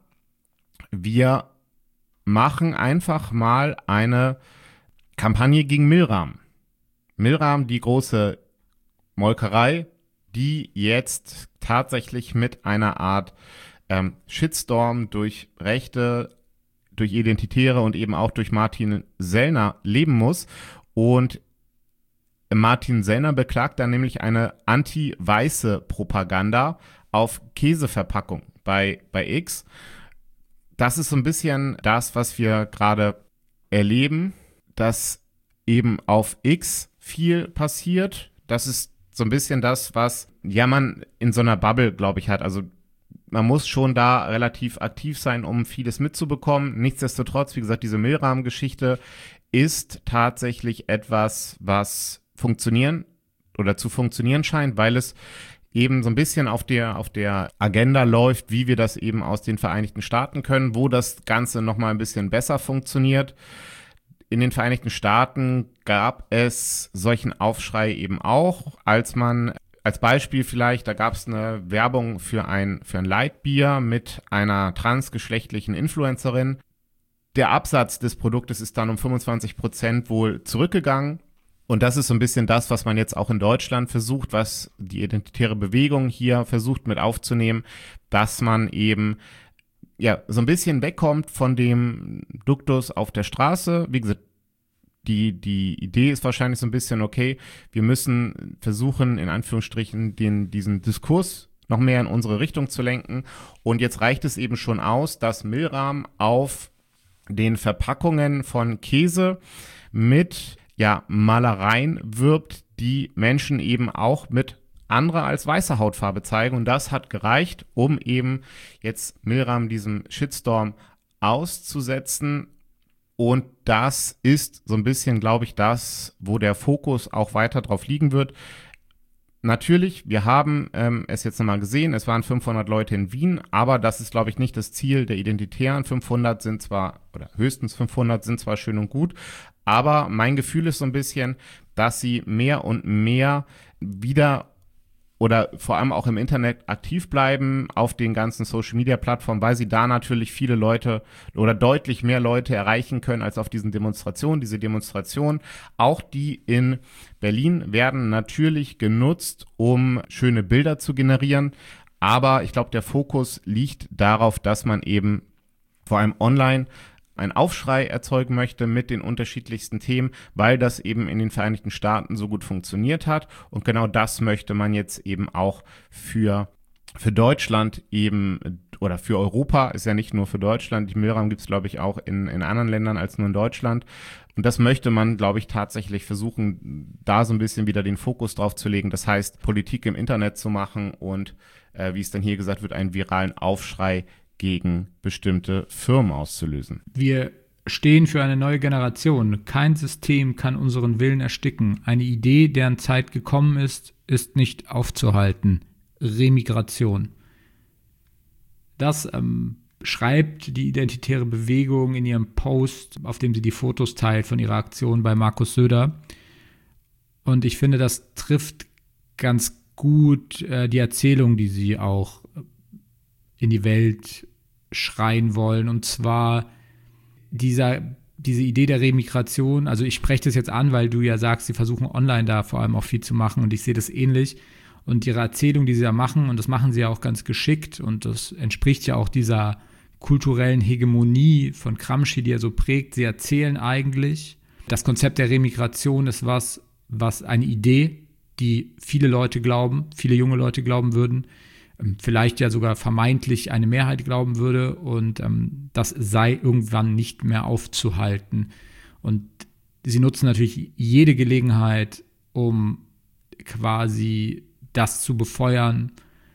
wir machen einfach mal eine Kampagne gegen Milram. Milram, die große Molkerei, die jetzt tatsächlich mit einer Art Shitstorm durch Rechte, durch Identitäre und eben auch durch Martin Sellner leben muss. Und Martin Sellner beklagt dann nämlich eine anti-weiße Propaganda auf Käseverpackung bei X. Das ist so ein bisschen das, was wir gerade erleben, dass eben auf X viel passiert. Das ist so ein bisschen das, was man in so einer Bubble, glaube ich, hat. Also man muss schon da relativ aktiv sein, um vieles mitzubekommen. Nichtsdestotrotz, wie gesagt, diese Milram-Geschichte ist tatsächlich etwas, was funktionieren oder zu funktionieren scheint, weil es eben so ein bisschen auf der Agenda läuft, wie wir das eben aus den Vereinigten Staaten können, wo das Ganze nochmal ein bisschen besser funktioniert. In den Vereinigten Staaten gab es solchen Aufschrei eben auch, als Beispiel vielleicht, da gab es eine Werbung für ein Lightbier mit einer transgeschlechtlichen Influencerin. Der Absatz des Produktes ist dann um 25% wohl zurückgegangen. Und das ist so ein bisschen das, was man jetzt auch in Deutschland versucht, was die identitäre Bewegung hier versucht mit aufzunehmen, dass man eben so ein bisschen wegkommt von dem Duktus auf der Straße. Wie gesagt, die Idee ist wahrscheinlich so ein bisschen, okay, wir müssen versuchen, in Anführungsstrichen, diesen Diskurs noch mehr in unsere Richtung zu lenken. Und jetzt reicht es eben schon aus, dass Milram auf den Verpackungen von Käse mit Malereien wirbt, die Menschen eben auch mit anderer als weißer Hautfarbe zeigen. Und das hat gereicht, um eben jetzt Milram diesem Shitstorm auszusetzen. Und das ist so ein bisschen, glaube ich, das, wo der Fokus auch weiter drauf liegen wird. Natürlich, wir haben es jetzt nochmal gesehen, es waren 500 Leute in Wien, aber das ist, glaube ich, nicht das Ziel der Identitären. 500 sind zwar, oder höchstens 500 sind zwar schön und gut, aber mein Gefühl ist so ein bisschen, dass sie mehr und mehr wieder oder vor allem auch im Internet aktiv bleiben auf den ganzen Social-Media-Plattformen, weil sie da natürlich viele Leute oder deutlich mehr Leute erreichen können als auf diesen Demonstrationen. Diese Demonstrationen, auch die in Berlin, werden natürlich genutzt, um schöne Bilder zu generieren. Aber ich glaube, der Fokus liegt darauf, dass man eben vor allem online einen Aufschrei erzeugen möchte mit den unterschiedlichsten Themen, weil das eben in den Vereinigten Staaten so gut funktioniert hat. Und genau das möchte man jetzt eben auch für Deutschland eben, oder für Europa, ist ja nicht nur für Deutschland. Die Milram gibt es, glaube ich, auch in anderen Ländern als nur in Deutschland. Und das möchte man, glaube ich, tatsächlich versuchen, da so ein bisschen wieder den Fokus drauf zu legen. Das heißt, Politik im Internet zu machen und, wie es dann hier gesagt wird, einen viralen Aufschrei gegen bestimmte Firmen auszulösen. Wir stehen für eine neue Generation. Kein System kann unseren Willen ersticken. Eine Idee, deren Zeit gekommen ist, ist nicht aufzuhalten. Remigration. Das schreibt die Identitäre Bewegung in ihrem Post, auf dem sie die Fotos teilt von ihrer Aktion bei Markus Söder. Und ich finde, das trifft ganz gut die Erzählung, die sie auch in die Welt schreien wollen. Und zwar diese Idee der Remigration. Also ich spreche das jetzt an, weil du ja sagst, sie versuchen online da vor allem auch viel zu machen und ich sehe das ähnlich. Und ihre Erzählung, die sie da machen, und das machen sie ja auch ganz geschickt und das entspricht ja auch dieser kulturellen Hegemonie von Gramsci, die er so prägt. Sie erzählen eigentlich, das Konzept der Remigration ist was eine Idee, die viele Leute glauben, viele junge Leute glauben würden, vielleicht ja sogar vermeintlich eine Mehrheit glauben würde, und das sei irgendwann nicht mehr aufzuhalten. Und sie nutzen natürlich jede Gelegenheit, um quasi das zu befeuern,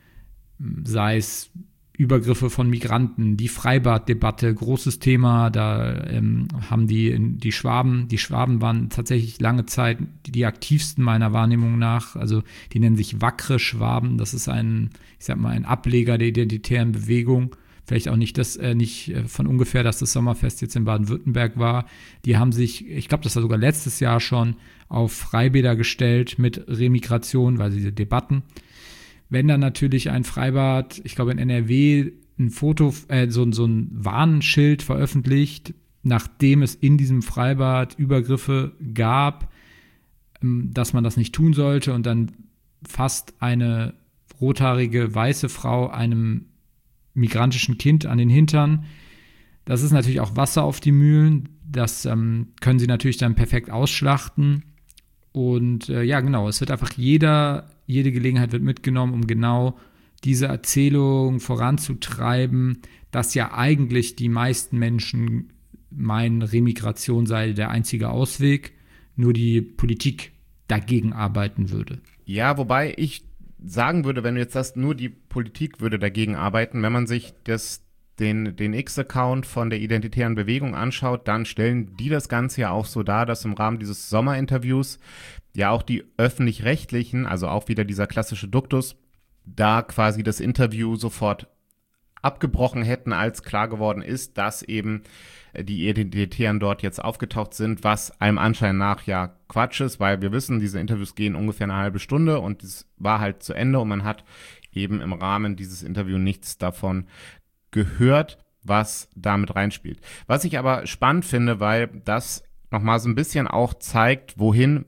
sei es Übergriffe von Migranten, die Freibad-Debatte, großes Thema. Da haben die Schwaben waren tatsächlich lange Zeit die aktivsten meiner Wahrnehmung nach. Also die nennen sich wackere Schwaben. Das ist ein Ableger der identitären Bewegung. Vielleicht auch nicht von ungefähr, dass das Sommerfest jetzt in Baden-Württemberg war. Die haben sich, ich glaube, das war sogar letztes Jahr schon, auf Freibäder gestellt mit Remigration, weil diese Debatten. Wenn dann natürlich ein Freibad, ich glaube in NRW, ein Foto, so ein Warnschild veröffentlicht, nachdem es in diesem Freibad Übergriffe gab, dass man das nicht tun sollte, und dann fasst eine rothaarige weiße Frau einem migrantischen Kind an den Hintern. Das ist natürlich auch Wasser auf die Mühlen. Das können sie natürlich dann perfekt ausschlachten. Und genau, es wird einfach jede Gelegenheit wird mitgenommen, um genau diese Erzählung voranzutreiben, dass ja eigentlich die meisten Menschen meinen, Remigration sei der einzige Ausweg, nur die Politik dagegen arbeiten würde. Ja, wobei ich sagen würde, wenn du jetzt sagst, nur die Politik würde dagegen arbeiten, wenn man sich den X-Account von der Identitären Bewegung anschaut, dann stellen die das Ganze ja auch so dar, dass im Rahmen dieses Sommerinterviews ja auch die Öffentlich-Rechtlichen, also auch wieder dieser klassische Duktus, da quasi das Interview sofort abgebrochen hätten, als klar geworden ist, dass eben die Identitären dort jetzt aufgetaucht sind, was einem Anschein nach ja Quatsch ist, weil wir wissen, diese Interviews gehen ungefähr eine halbe Stunde und es war halt zu Ende und man hat eben im Rahmen dieses Interviews nichts davon gehört, was damit reinspielt. Was ich aber spannend finde, weil das nochmal so ein bisschen auch zeigt, wohin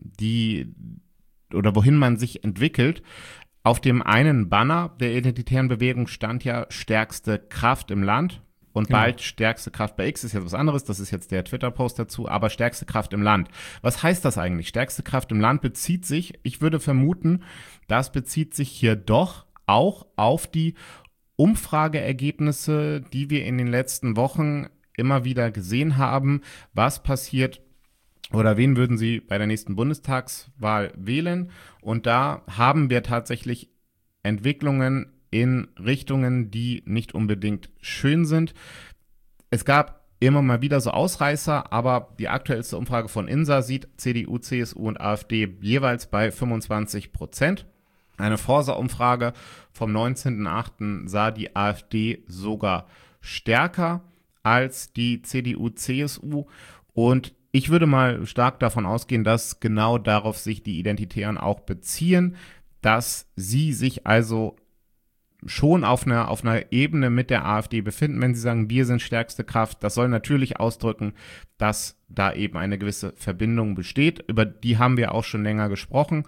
man sich entwickelt. Auf dem einen Banner der Identitären Bewegung stand ja stärkste Kraft im Land und bald stärkste Kraft bei X ist jetzt was anderes, das ist jetzt der Twitter-Post dazu, aber stärkste Kraft im Land. Was heißt das eigentlich? Stärkste Kraft im Land bezieht sich, ich würde vermuten, das bezieht sich hier doch auch auf die Umfrageergebnisse, die wir in den letzten Wochen immer wieder gesehen haben. Was passiert oder wen würden Sie bei der nächsten Bundestagswahl wählen? Und da haben wir tatsächlich Entwicklungen in Richtungen, die nicht unbedingt schön sind. Es gab immer mal wieder so Ausreißer, aber die aktuellste Umfrage von INSA sieht CDU, CSU und AfD jeweils bei 25%. Eine Forsa-Umfrage vom 19.08. sah die AfD sogar stärker als die CDU, CSU, und ich würde mal stark davon ausgehen, dass genau darauf sich die Identitären auch beziehen, dass sie sich also schon auf einer Ebene mit der AfD befinden, wenn sie sagen, wir sind stärkste Kraft. Das soll natürlich ausdrücken, dass da eben eine gewisse Verbindung besteht. Über die haben wir auch schon länger gesprochen,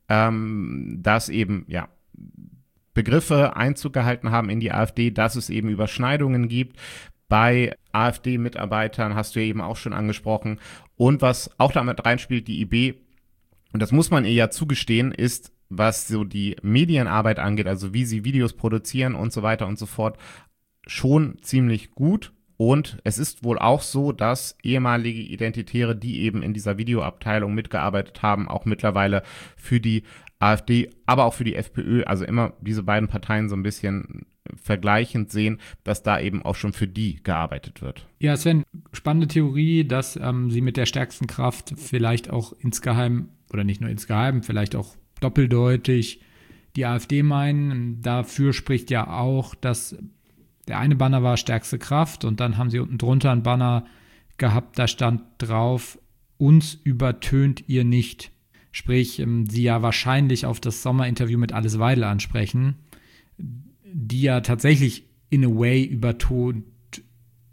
dass eben Begriffe Einzug gehalten haben in die AfD, dass es eben Überschneidungen gibt. Bei AfD-Mitarbeitern hast du ja eben auch schon angesprochen. Und was auch damit reinspielt, die IB, und das muss man ihr ja zugestehen, ist, was so die Medienarbeit angeht, also wie sie Videos produzieren und so weiter und so fort, schon ziemlich gut. Und es ist wohl auch so, dass ehemalige Identitäre, die eben in dieser Videoabteilung mitgearbeitet haben, auch mittlerweile für die AfD, aber auch für die FPÖ, also immer diese beiden Parteien so ein bisschen vergleichend sehen, dass da eben auch schon für die gearbeitet wird. Ja, Sven, spannende Theorie, dass sie mit der stärksten Kraft vielleicht auch insgeheim, oder nicht nur insgeheim, vielleicht auch doppeldeutig die AfD meinen. Dafür spricht ja auch, dass der eine Banner war stärkste Kraft und dann haben sie unten drunter ein Banner gehabt, da stand drauf, uns übertönt ihr nicht. Sprich, sie ja wahrscheinlich auf das Sommerinterview mit Alice Weidel ansprechen, die ja tatsächlich in a way übertont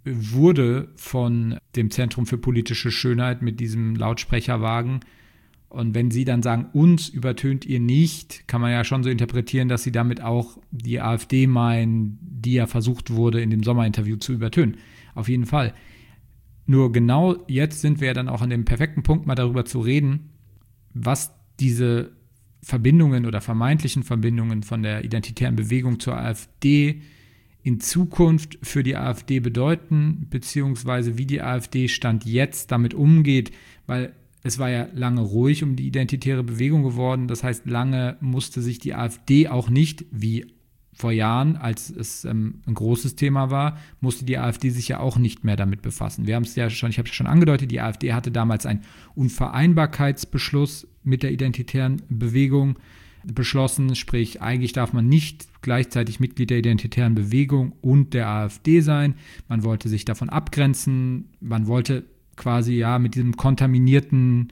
wurde von dem Zentrum für politische Schönheit mit diesem Lautsprecherwagen. Und wenn sie dann sagen, uns übertönt ihr nicht, kann man ja schon so interpretieren, dass sie damit auch die AfD meinen, die ja versucht wurde, in dem Sommerinterview zu übertönen. Auf jeden Fall. Nur genau jetzt sind wir ja dann auch an dem perfekten Punkt, mal darüber zu reden, was diese Verbindungen oder vermeintlichen Verbindungen von der identitären Bewegung zur AfD in Zukunft für die AfD bedeuten, beziehungsweise wie die AfD Stand jetzt damit umgeht, weil es war ja lange ruhig um die identitäre Bewegung geworden. Das heißt, lange musste sich die AfD auch nicht, wie vor Jahren, als es ein großes Thema war, musste die AfD sich ja auch nicht mehr damit befassen. Wir haben es ja schon, ich habe es schon angedeutet, die AfD hatte damals einen Unvereinbarkeitsbeschluss mit der identitären Bewegung beschlossen, sprich, eigentlich darf man nicht gleichzeitig Mitglied der identitären Bewegung und der AfD sein. Man wollte sich davon abgrenzen, man wollte quasi ja mit dieser kontaminierten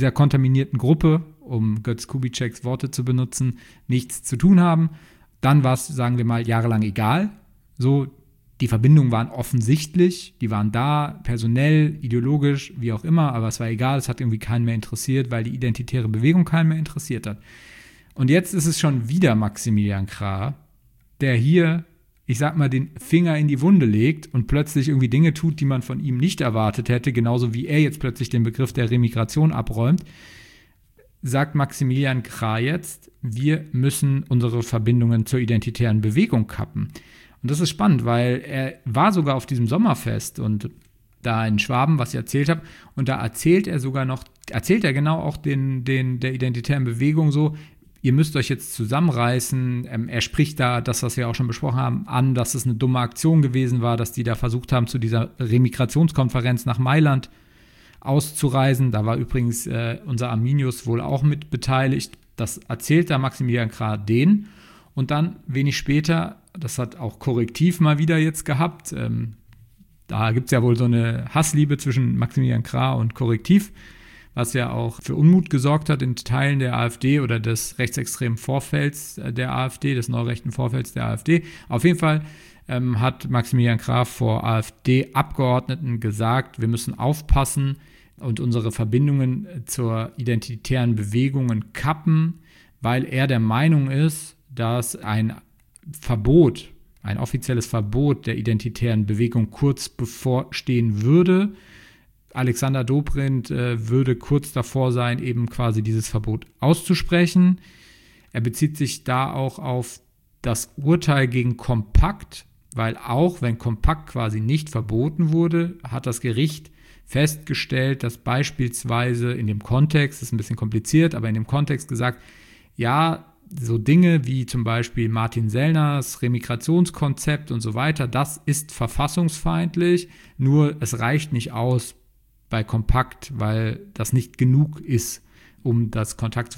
Gruppe, um Götz Kubitscheks Worte zu benutzen, nichts zu tun haben. Dann war es, sagen wir mal, jahrelang egal. So, die Verbindungen waren offensichtlich, die waren da, personell, ideologisch, wie auch immer, aber es war egal, es hat irgendwie keinen mehr interessiert, weil die identitäre Bewegung keinen mehr interessiert hat. Und jetzt ist es schon wieder Maximilian Krah, der hier, ich sag mal, den Finger in die Wunde legt und plötzlich irgendwie Dinge tut, die man von ihm nicht erwartet hätte, genauso wie er jetzt plötzlich den Begriff der Remigration abräumt, sagt Maximilian Krah jetzt, wir müssen unsere Verbindungen zur identitären Bewegung kappen. Und das ist spannend, weil er war sogar auf diesem Sommerfest und da in Schwaben, was ich erzählt habe, und da erzählt er genau auch der identitären Bewegung so, ihr müsst euch jetzt zusammenreißen. Er spricht da, das, was wir auch schon besprochen haben, an, dass es eine dumme Aktion gewesen war, dass die da versucht haben, zu dieser Remigrationskonferenz nach Mailand auszureisen. Da war übrigens unser Arminius wohl auch mit beteiligt. Das erzählt da Maximilian Krah denen. Und dann wenig später, das hat auch Korrektiv mal wieder jetzt gehabt, da gibt es ja wohl so eine Hassliebe zwischen Maximilian Krah und Korrektiv, was ja auch für Unmut gesorgt hat in Teilen der AfD oder des rechtsextremen Vorfelds der AfD, des neurechten Vorfelds der AfD. Auf jeden Fall hat Maximilian Krah vor AfD-Abgeordneten gesagt, wir müssen aufpassen und unsere Verbindungen zur identitären Bewegungen kappen, weil er der Meinung ist, dass ein offizielles Verbot der identitären Bewegung kurz bevorstehen würde. Alexander Dobrindt würde kurz davor sein, eben quasi dieses Verbot auszusprechen. Er bezieht sich da auch auf das Urteil gegen Kompakt, weil auch wenn Kompakt quasi nicht verboten wurde, hat das Gericht festgestellt, dass beispielsweise in dem Kontext, das ist ein bisschen kompliziert, aber in dem Kontext gesagt, ja, so Dinge wie zum Beispiel Martin Sellners Remigrationskonzept und so weiter, das ist verfassungsfeindlich, nur es reicht nicht aus bei Kompakt, weil das nicht genug ist, um das Kompakt zu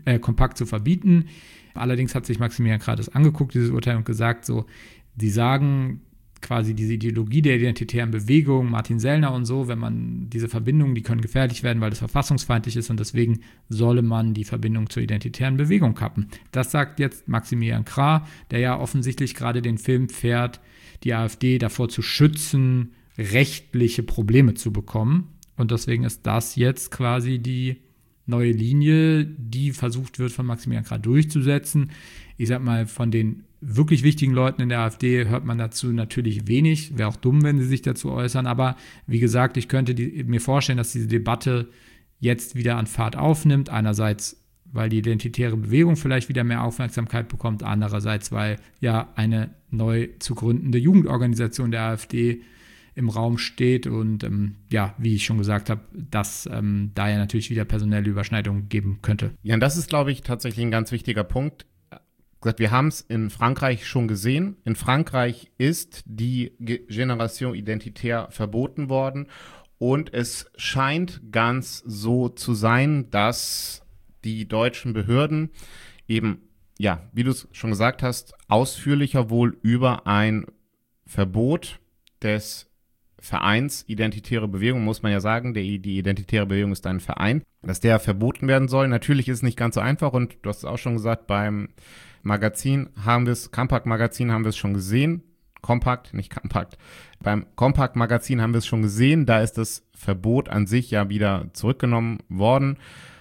verbieten. Allerdings hat sich Maximilian Krah das angeguckt, dieses Urteil, und gesagt, so, die sagen quasi diese Ideologie der identitären Bewegung, Martin Sellner und so, wenn man diese Verbindungen, die können gefährlich werden, weil das verfassungsfeindlich ist und deswegen solle man die Verbindung zur identitären Bewegung kappen. Das sagt jetzt Maximilian Krah, der ja offensichtlich gerade den Film fährt, die AfD davor zu schützen, rechtliche Probleme zu bekommen. Und deswegen ist das jetzt quasi die neue Linie, die versucht wird, von Maximilian Krah durchzusetzen. Ich sag mal, von den wirklich wichtigen Leuten in der AfD hört man dazu natürlich wenig. Wäre auch dumm, wenn sie sich dazu äußern. Aber wie gesagt, ich könnte mir vorstellen, dass diese Debatte jetzt wieder an Fahrt aufnimmt. Einerseits, weil die identitäre Bewegung vielleicht wieder mehr Aufmerksamkeit bekommt. Andererseits, weil ja eine neu zu gründende Jugendorganisation der AfD im Raum steht und wie ich schon gesagt habe, dass da ja natürlich wieder personelle Überschneidungen geben könnte. Ja, und das ist, glaube ich, tatsächlich ein ganz wichtiger Punkt. Wir haben es in Frankreich schon gesehen. In Frankreich ist die Generation identitär verboten worden und es scheint ganz so zu sein, dass die deutschen Behörden eben, ja, wie du es schon gesagt hast, ausführlicher wohl über ein Verbot des Vereins Identitäre Bewegung, muss man ja sagen, die Identitäre Bewegung ist ein Verein, dass der verboten werden soll. Natürlich ist es nicht ganz so einfach und du hast es auch schon gesagt, beim Magazin Compact-Magazin haben wir es schon gesehen. Compact, nicht Compact. Beim Compact-Magazin haben wir es schon gesehen, da ist das Verbot an sich ja wieder zurückgenommen worden.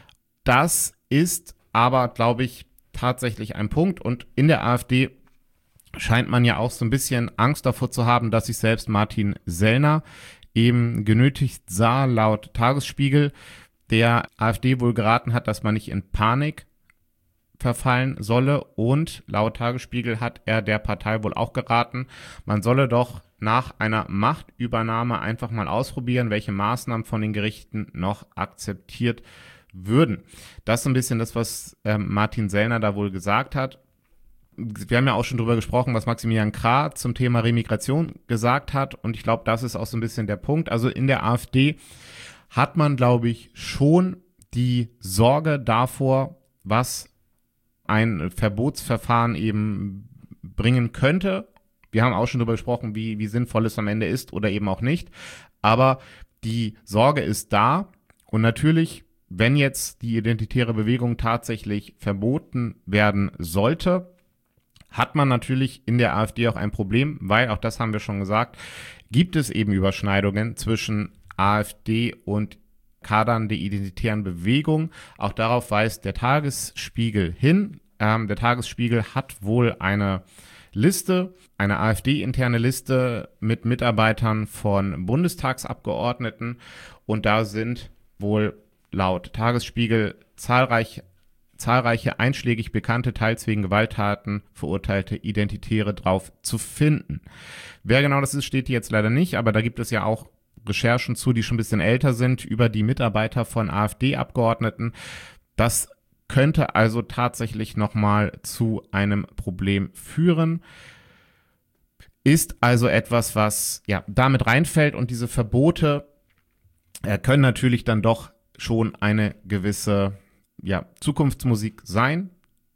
Das ist aber, glaube ich, tatsächlich ein Punkt. Und in der AfD scheint man ja auch so ein bisschen Angst davor zu haben, dass sich selbst Martin Sellner eben genötigt sah, laut Tagesspiegel, der AfD wohl geraten hat, dass man nicht in Panik verfallen solle. Und laut Tagesspiegel hat er der Partei wohl auch geraten, man solle doch nach einer Machtübernahme einfach mal ausprobieren, welche Maßnahmen von den Gerichten noch akzeptiert würden. Das ist ein bisschen das, was Martin Sellner da wohl gesagt hat. Wir haben ja auch schon drüber gesprochen, was Maximilian Krah zum Thema Remigration gesagt hat. Und ich glaube, das ist auch so ein bisschen der Punkt. Also in der AfD hat man, glaube ich, schon die Sorge davor, was ein Verbotsverfahren eben bringen könnte. Wir haben auch schon darüber gesprochen, wie sinnvoll es am Ende ist oder eben auch nicht. Aber die Sorge ist da. Und natürlich, wenn jetzt die identitäre Bewegung tatsächlich verboten werden sollte, hat man natürlich in der AfD auch ein Problem, weil, auch das haben wir schon gesagt, gibt es eben Überschneidungen zwischen AfD und Kadern der identitären Bewegung. Auch darauf weist der Tagesspiegel hin. Der Tagesspiegel hat wohl eine Liste, eine AfD-interne Liste mit Mitarbeitern von Bundestagsabgeordneten. Und da sind wohl laut Tagesspiegel zahlreiche einschlägig bekannte, teils wegen Gewalttaten verurteilte Identitäre drauf zu finden. Wer genau das ist, steht hier jetzt leider nicht, aber da gibt es ja auch Recherchen zu, die schon ein bisschen älter sind, über die Mitarbeiter von AfD-Abgeordneten. Das könnte also tatsächlich nochmal zu einem Problem führen. Ist also etwas, was ja damit reinfällt, und diese Verbote können natürlich dann doch schon eine gewisse Zukunftsmusik sein.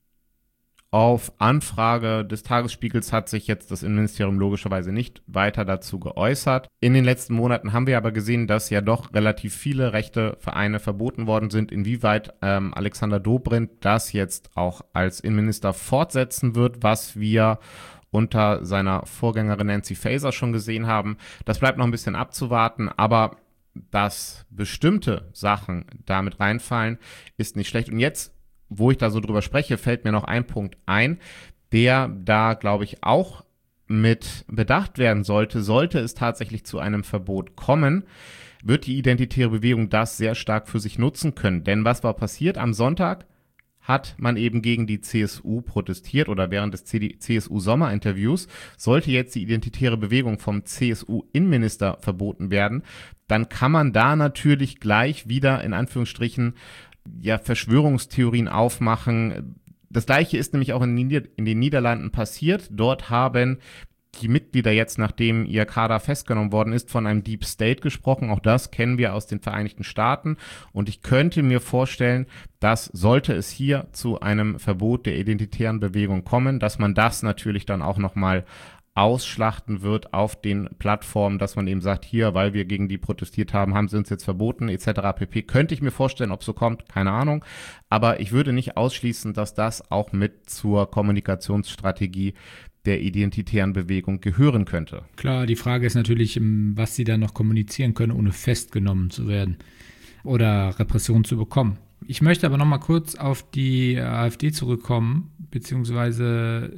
Auf Anfrage des Tagesspiegels hat sich jetzt das Innenministerium logischerweise nicht weiter dazu geäußert. In den letzten Monaten haben wir aber gesehen, dass ja doch relativ viele rechte Vereine verboten worden sind. Inwieweit Alexander Dobrindt das jetzt auch als Innenminister fortsetzen wird, was wir unter seiner Vorgängerin Nancy Faeser schon gesehen haben, das bleibt noch ein bisschen abzuwarten, aber dass bestimmte Sachen damit reinfallen, ist nicht schlecht. Und jetzt, wo ich da so drüber spreche, fällt mir noch ein Punkt ein, der da, glaube ich, auch mit bedacht werden sollte es tatsächlich zu einem Verbot kommen, wird die identitäre Bewegung das sehr stark für sich nutzen können. Denn was war passiert? Am Sonntag hat man eben gegen die CSU protestiert, oder während des CSU-Sommerinterviews sollte jetzt die identitäre Bewegung vom CSU-Innenminister verboten werden, dann kann man da natürlich gleich wieder in Anführungsstrichen Verschwörungstheorien aufmachen. Das Gleiche ist nämlich auch in den Niederlanden passiert. Dort haben die Mitglieder jetzt, nachdem ihr Kader festgenommen worden ist, von einem Deep State gesprochen. Auch das kennen wir aus den Vereinigten Staaten. Und ich könnte mir vorstellen, dass, sollte es hier zu einem Verbot der identitären Bewegung kommen, dass man das natürlich dann auch nochmal ausschlachten wird auf den Plattformen, dass man eben sagt, hier, weil wir gegen die protestiert haben, haben sie uns jetzt verboten, etc. pp. Könnte ich mir vorstellen, ob so kommt, keine Ahnung. Aber ich würde nicht ausschließen, dass das auch mit zur Kommunikationsstrategie der identitären Bewegung gehören könnte. Klar, die Frage ist natürlich, was sie dann noch kommunizieren können, ohne festgenommen zu werden oder Repression zu bekommen. Ich möchte aber noch mal kurz auf die AfD zurückkommen, beziehungsweise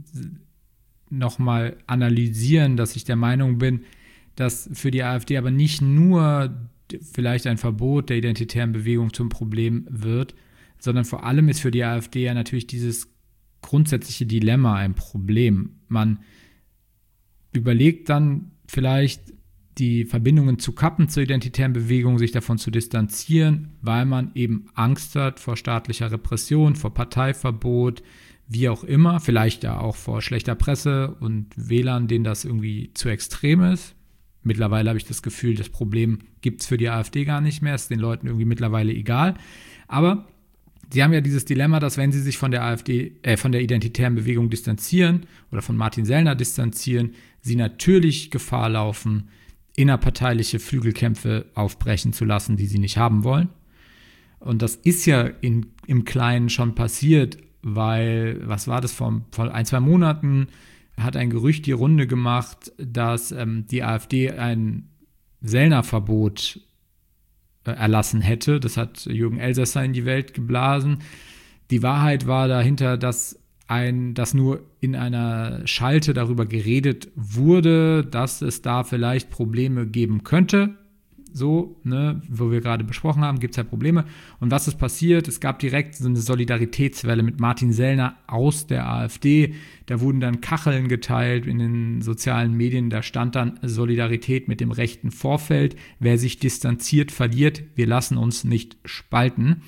noch mal analysieren, dass ich der Meinung bin, dass für die AfD aber nicht nur vielleicht ein Verbot der identitären Bewegung zum Problem wird, sondern vor allem ist für die AfD ja natürlich dieses grundsätzliche Dilemma ein Problem. Man überlegt dann vielleicht, die Verbindungen zu kappen zur identitären Bewegung, sich davon zu distanzieren, weil man eben Angst hat vor staatlicher Repression, vor Parteiverbot, wie auch immer, vielleicht ja auch vor schlechter Presse und Wählern, denen das irgendwie zu extrem ist. Mittlerweile habe ich das Gefühl, das Problem gibt es für die AfD gar nicht mehr, ist den Leuten irgendwie mittlerweile egal. Aber sie haben ja dieses Dilemma, dass wenn sie sich von der AfD, von der identitären Bewegung distanzieren oder von Martin Sellner distanzieren, sie natürlich Gefahr laufen, innerparteiliche Flügelkämpfe aufbrechen zu lassen, die sie nicht haben wollen. Und das ist ja im Kleinen schon passiert, weil, was war das, vor 1-2 Monaten hat ein Gerücht die Runde gemacht, dass die AfD ein Sellner-Verbot erlassen hätte. Das hat Jürgen Elsässer in die Welt geblasen. Die Wahrheit war dahinter, dass nur in einer Schalte darüber geredet wurde, dass es da vielleicht Probleme geben könnte. So, ne, wo wir gerade besprochen haben, gibt es halt Probleme. Und was ist passiert? Es gab direkt so eine Solidaritätswelle mit Martin Sellner aus der AfD. Da wurden dann Kacheln geteilt in den sozialen Medien. Da stand dann Solidarität mit dem rechten Vorfeld. Wer sich distanziert, verliert. Wir lassen uns nicht spalten.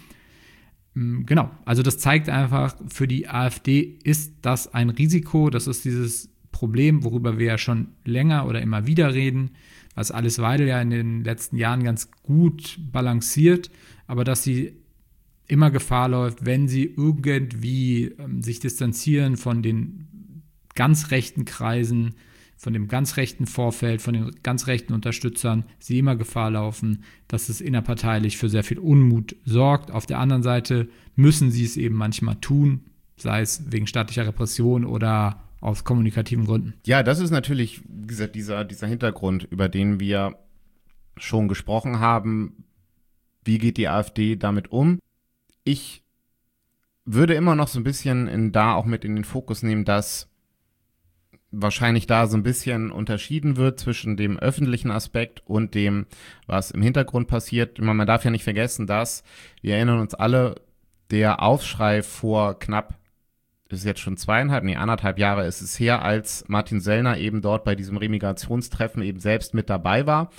Genau, also das zeigt einfach, für die AfD ist das ein Risiko. Das ist dieses Problem, worüber wir ja schon länger oder immer wieder reden, was Alice Weidel ja in den letzten Jahren ganz gut balanciert, aber dass sie immer Gefahr läuft, wenn sie irgendwie sich distanzieren von den ganz rechten Kreisen, von dem ganz rechten Vorfeld, von den ganz rechten Unterstützern, sie immer Gefahr laufen, dass es innerparteilich für sehr viel Unmut sorgt. Auf der anderen Seite müssen sie es eben manchmal tun, sei es wegen staatlicher Repression oder aus kommunikativen Gründen. Ja, das ist natürlich, wie gesagt, dieser Hintergrund, über den wir schon gesprochen haben. Wie geht die AfD damit um? Ich würde immer noch so ein bisschen da auch mit in den Fokus nehmen, dass wahrscheinlich da so ein bisschen unterschieden wird zwischen dem öffentlichen Aspekt und dem, was im Hintergrund passiert. Man darf ja nicht vergessen, dass, wir erinnern uns alle, der Aufschrei vor knapp, ist jetzt schon 1,5 Jahre ist es her, als Martin Sellner eben dort bei diesem Remigrationstreffen eben selbst mit dabei war.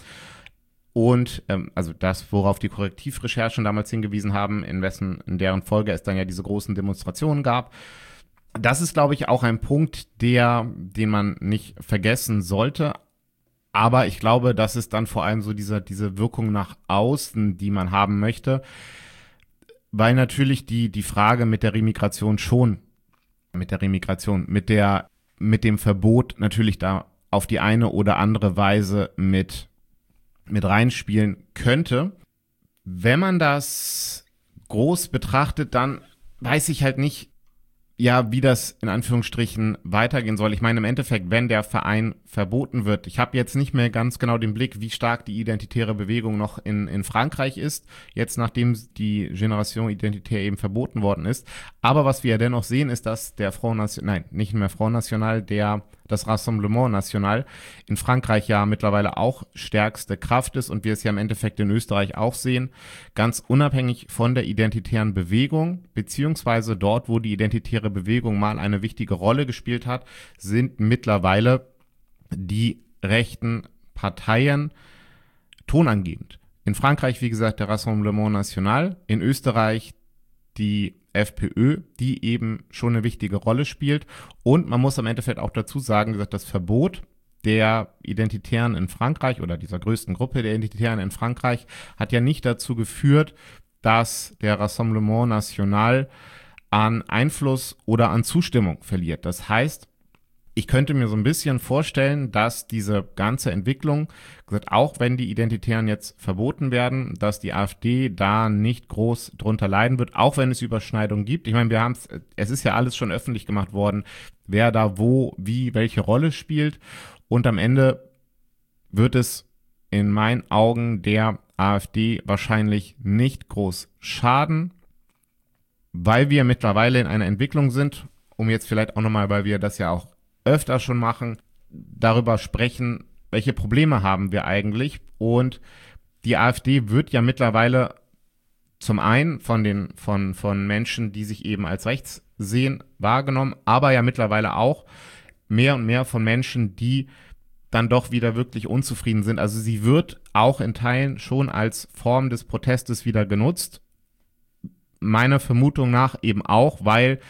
Und also das, worauf die Korrektivrecherchen damals hingewiesen haben, in deren Folge es dann ja diese großen Demonstrationen gab. Das ist, glaube ich, auch ein Punkt, den man nicht vergessen sollte. Aber ich glaube, das ist dann vor allem so diese Wirkung nach außen, die man haben möchte. Weil natürlich die Frage mit der Remigration mit dem Verbot natürlich da auf die eine oder andere Weise mit reinspielen könnte. Wenn man das groß betrachtet, dann weiß ich halt nicht, ja, wie das in Anführungsstrichen weitergehen soll. Ich meine, im Endeffekt, wenn der Verein verboten wird, ich habe jetzt nicht mehr ganz genau den Blick, wie stark die identitäre Bewegung noch in Frankreich ist, jetzt nachdem die Génération Identitaire eben verboten worden ist. Aber was wir ja dennoch sehen, ist, dass das Rassemblement National in Frankreich ja mittlerweile auch stärkste Kraft ist und wir es ja im Endeffekt in Österreich auch sehen, ganz unabhängig von der identitären Bewegung, beziehungsweise dort, wo die identitäre Bewegung mal eine wichtige Rolle gespielt hat, sind mittlerweile die rechten Parteien tonangebend. In Frankreich, wie gesagt, der Rassemblement National, in Österreich die FPÖ, die eben schon eine wichtige Rolle spielt. Und man muss am Endeffekt auch dazu sagen, gesagt, das Verbot der Identitären in Frankreich oder dieser größten Gruppe der Identitären in Frankreich hat ja nicht dazu geführt, dass der Rassemblement National an Einfluss oder an Zustimmung verliert. Das heißt, ich könnte mir so ein bisschen vorstellen, dass diese ganze Entwicklung, auch wenn die Identitären jetzt verboten werden, dass die AfD da nicht groß drunter leiden wird, auch wenn es Überschneidungen gibt. Ich meine, es ist ja alles schon öffentlich gemacht worden, wer da wo, wie, welche Rolle spielt. Und am Ende wird es in meinen Augen der AfD wahrscheinlich nicht groß schaden, weil wir mittlerweile in einer Entwicklung sind, um jetzt vielleicht auch nochmal, weil wir das ja auch öfter schon machen, darüber sprechen, welche Probleme haben wir eigentlich. Und die AfD wird ja mittlerweile zum einen von Menschen, die sich eben als rechts sehen, wahrgenommen, aber ja mittlerweile auch mehr und mehr von Menschen, die dann doch wieder wirklich unzufrieden sind. Also sie wird auch in Teilen schon als Form des Protestes wieder genutzt. Meiner Vermutung nach eben auch, weil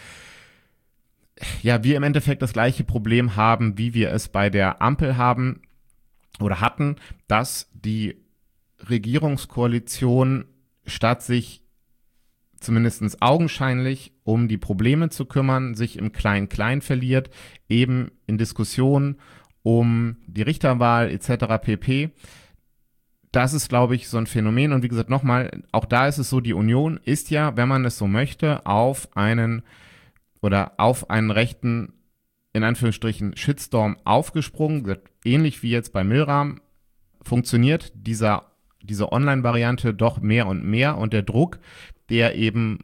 ja, wir im Endeffekt das gleiche Problem haben, wie wir es bei der Ampel haben oder hatten, dass die Regierungskoalition statt sich zumindest augenscheinlich um die Probleme zu kümmern, sich im Klein-Klein verliert, eben in Diskussionen um die Richterwahl etc. pp. Das ist, glaube ich, so ein Phänomen. Und wie gesagt, nochmal, auch da ist es so, die Union ist ja, wenn man es so möchte, auf einen rechten, in Anführungsstrichen, Shitstorm aufgesprungen. Ähnlich wie jetzt bei Milram funktioniert dieser diese Online-Variante doch mehr und der Druck, der eben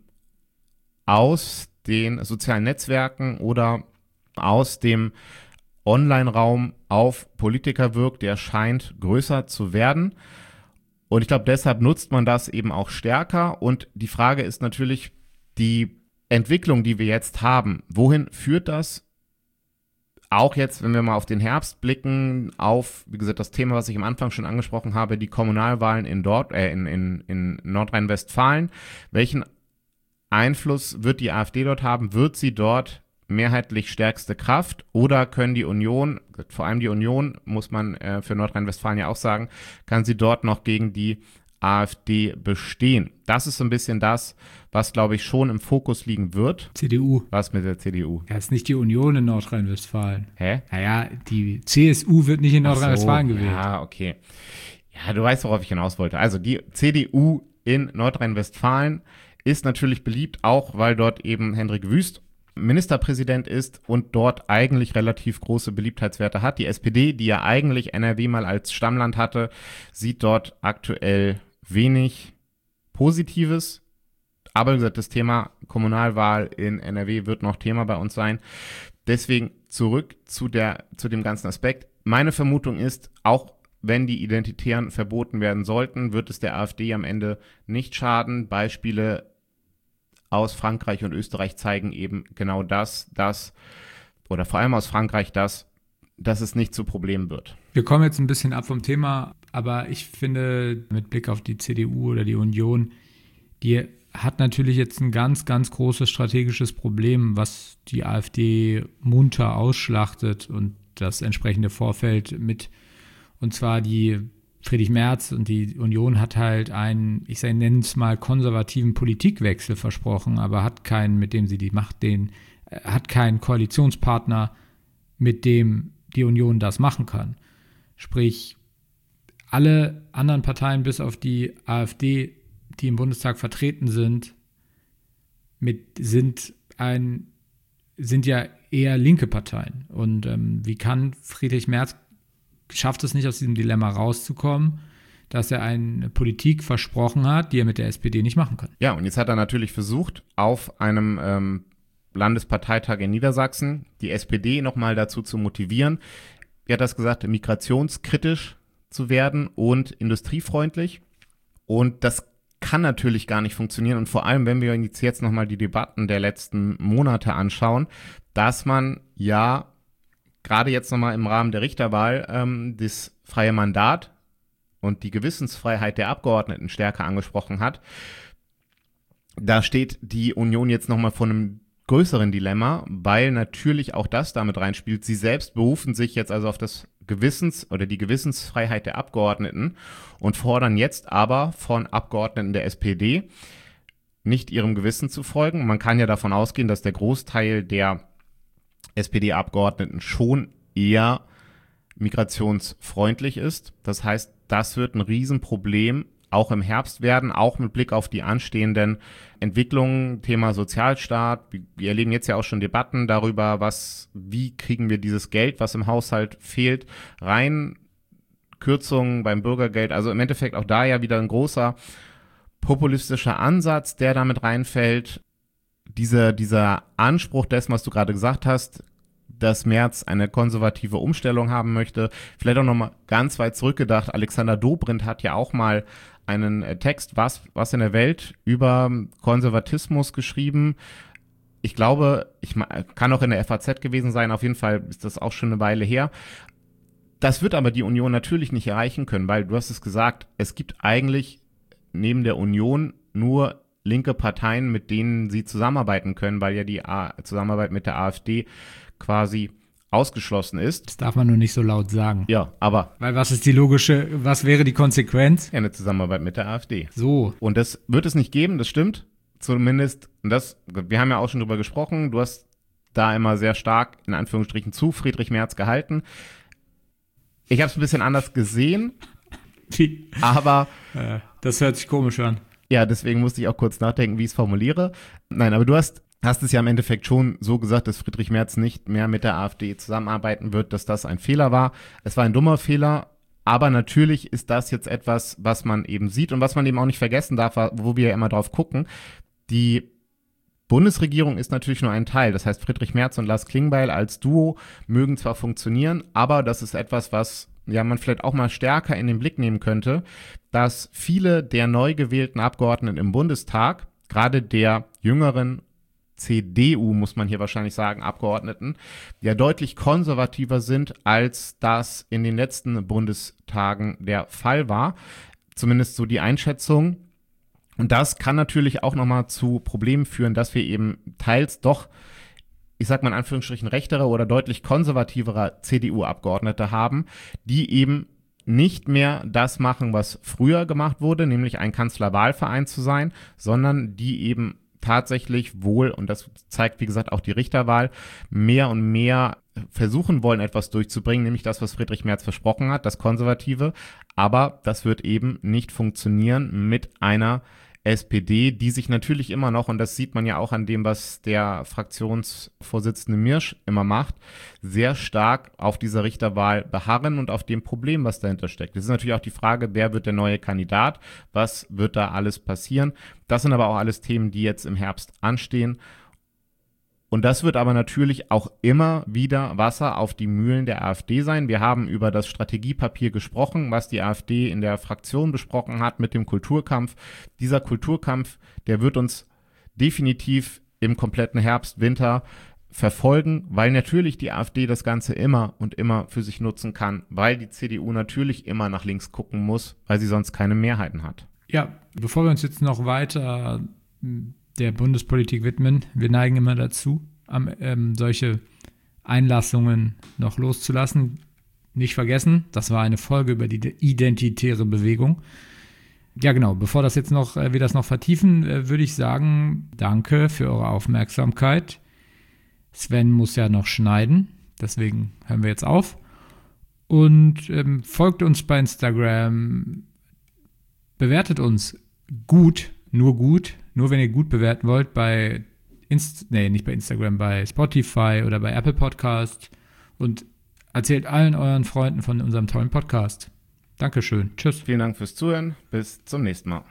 aus den sozialen Netzwerken oder aus dem Online-Raum auf Politiker wirkt, der scheint größer zu werden. Und ich glaube, deshalb nutzt man das eben auch stärker. Und die Frage ist natürlich, die Entwicklung, die wir jetzt haben, wohin führt das? Auch jetzt, wenn wir mal auf den Herbst blicken, auf, wie gesagt, das Thema, was ich am Anfang schon angesprochen habe, die Kommunalwahlen in Nordrhein-Westfalen. Welchen Einfluss wird die AfD dort haben? Wird sie dort mehrheitlich stärkste Kraft oder können die Union, vor allem die Union, muss man für Nordrhein-Westfalen ja auch sagen, kann sie dort noch gegen die AfD bestehen? Das ist so ein bisschen das, was, glaube ich, schon im Fokus liegen wird. CDU. Was mit der CDU? Ja, ist nicht die Union in Nordrhein-Westfalen. Hä? Naja, die CSU wird nicht in Nordrhein-Westfalen gewählt. Ja, okay. Ja, du weißt, worauf ich hinaus wollte. Also die CDU in Nordrhein-Westfalen ist natürlich beliebt, auch weil dort eben Hendrik Wüst Ministerpräsident ist und dort eigentlich relativ große Beliebtheitswerte hat. Die SPD, die ja eigentlich NRW mal als Stammland hatte, sieht dort aktuell wenig Positives. Aber wie gesagt, das Thema Kommunalwahl in NRW wird noch Thema bei uns sein. Deswegen zurück zu dem ganzen Aspekt. Meine Vermutung ist, auch wenn die Identitären verboten werden sollten, wird es der AfD am Ende nicht schaden. Beispiele aus Frankreich und Österreich zeigen eben genau oder vor allem aus Frankreich dass es nicht zu Problemen wird. Wir kommen jetzt ein bisschen ab vom Thema, aber ich finde, mit Blick auf die CDU oder die Union, die hat natürlich jetzt ein ganz, ganz großes strategisches Problem, was die AfD munter ausschlachtet und das entsprechende Vorfeld mit, und zwar die Friedrich Merz und die Union hat halt einen, ich nenne es mal, konservativen Politikwechsel versprochen, aber hat keinen, mit dem sie die Macht, hat keinen Koalitionspartner, mit dem die Union das machen kann. Sprich, alle anderen Parteien bis auf die AfD, die im Bundestag vertreten sind, sind ja eher linke Parteien. Und wie kann Friedrich Merz schafft es nicht, aus diesem Dilemma rauszukommen, dass er eine Politik versprochen hat, die er mit der SPD nicht machen kann. Ja, und jetzt hat er natürlich versucht, auf einem Landesparteitag in Niedersachsen die SPD nochmal dazu zu motivieren. Er hat das gesagt, migrationskritisch zu werden und industriefreundlich. Und das kann natürlich gar nicht funktionieren. Und vor allem, wenn wir uns jetzt nochmal die Debatten der letzten Monate anschauen, dass man ja gerade jetzt nochmal im Rahmen der Richterwahl das freie Mandat und die Gewissensfreiheit der Abgeordneten stärker angesprochen hat. Da steht die Union jetzt nochmal vor einem größeren Dilemma, weil natürlich auch das damit reinspielt. Sie selbst berufen sich jetzt also auf das die Gewissensfreiheit der Abgeordneten und fordern jetzt aber von Abgeordneten der SPD nicht ihrem Gewissen zu folgen. Man kann ja davon ausgehen, dass der Großteil der SPD-Abgeordneten schon eher migrationsfreundlich ist. Das heißt, das wird ein Riesenproblem auch im Herbst werden, auch mit Blick auf die anstehenden Entwicklungen, Thema Sozialstaat. Wir erleben jetzt ja auch schon Debatten darüber, wie kriegen wir dieses Geld, was im Haushalt fehlt, rein. Kürzungen beim Bürgergeld. Also im Endeffekt auch da ja wieder ein großer populistischer Ansatz, der damit reinfällt. Dieser Anspruch dessen, was du gerade gesagt hast, dass Merz eine konservative Umstellung haben möchte. Vielleicht auch nochmal ganz weit zurückgedacht. Alexander Dobrindt hat ja auch mal einen Text, was in der Welt, über Konservatismus geschrieben. Ich glaube, kann auch in der FAZ gewesen sein. Auf jeden Fall ist das auch schon eine Weile her. Das wird aber die Union natürlich nicht erreichen können, weil du hast es gesagt, es gibt eigentlich neben der Union nur linke Parteien, mit denen sie zusammenarbeiten können, weil ja die Zusammenarbeit mit der AfD quasi ausgeschlossen ist. Das darf man nur nicht so laut sagen. Ja, aber... Weil was wäre die Konsequenz? Ja, eine Zusammenarbeit mit der AfD. So. Und das wird es nicht geben, das stimmt. Zumindest, wir haben ja auch schon drüber gesprochen, du hast da immer sehr stark, in Anführungsstrichen, zu Friedrich Merz gehalten. Ich habe es ein bisschen anders gesehen, aber... Das hört sich komisch an. Ja, deswegen musste ich auch kurz nachdenken, wie ich es formuliere. Nein, aber du hast es ja im Endeffekt schon so gesagt, dass Friedrich Merz nicht mehr mit der AfD zusammenarbeiten wird, dass das ein Fehler war. Es war ein dummer Fehler, Aber natürlich ist das jetzt etwas, was man eben sieht und was man eben auch nicht vergessen darf, wo wir ja immer drauf gucken. Die Bundesregierung ist natürlich nur ein Teil. Das heißt, Friedrich Merz und Lars Klingbeil als Duo mögen zwar funktionieren, aber das ist etwas, was ja man vielleicht auch mal stärker in den Blick nehmen könnte, dass viele der neu gewählten Abgeordneten im Bundestag, gerade der jüngeren CDU, muss man hier wahrscheinlich sagen, Abgeordneten, ja deutlich konservativer sind, als das in den letzten Bundestagen der Fall war. Zumindest so die Einschätzung. Und das kann natürlich auch nochmal zu Problemen führen, dass wir eben teils doch, ich sag mal in Anführungsstrichen, rechtere oder deutlich konservativere CDU-Abgeordnete haben, die eben nicht mehr das machen, was früher gemacht wurde, nämlich ein Kanzlerwahlverein zu sein, sondern die eben tatsächlich wohl, und das zeigt, wie gesagt, auch die Richterwahl, mehr und mehr versuchen wollen, etwas durchzubringen, nämlich das, was Friedrich Merz versprochen hat, das Konservative. Aber das wird eben nicht funktionieren mit einer SPD, die sich natürlich immer noch, und das sieht man ja auch an dem, was der Fraktionsvorsitzende Mirsch immer macht, sehr stark auf dieser Richterwahl beharren und auf dem Problem, was dahinter steckt. Es ist natürlich auch die Frage, wer wird der neue Kandidat, was wird da alles passieren. Das sind aber auch alles Themen, die jetzt im Herbst anstehen. Und das wird aber natürlich auch immer wieder Wasser auf die Mühlen der AfD sein. Wir haben über das Strategiepapier gesprochen, was die AfD in der Fraktion besprochen hat mit dem Kulturkampf. Dieser Kulturkampf, der wird uns definitiv im kompletten Herbst, Winter verfolgen, weil natürlich die AfD das Ganze immer und immer für sich nutzen kann, weil die CDU natürlich immer nach links gucken muss, weil sie sonst keine Mehrheiten hat. Ja, bevor wir uns jetzt noch weiter der Bundespolitik widmen. Wir neigen immer dazu, solche Einlassungen noch loszulassen. Nicht vergessen, das war eine Folge über die identitäre Bewegung. Ja genau, bevor wir das noch vertiefen, würde ich sagen, danke für eure Aufmerksamkeit. Sven muss ja noch schneiden, deswegen hören wir jetzt auf. Und folgt uns bei Instagram, bewertet uns gut, nur wenn ihr gut bewerten wollt, nicht bei Instagram, bei Spotify oder bei Apple Podcast und erzählt allen euren Freunden von unserem tollen Podcast. Dankeschön. Tschüss. Vielen Dank fürs Zuhören. Bis zum nächsten Mal.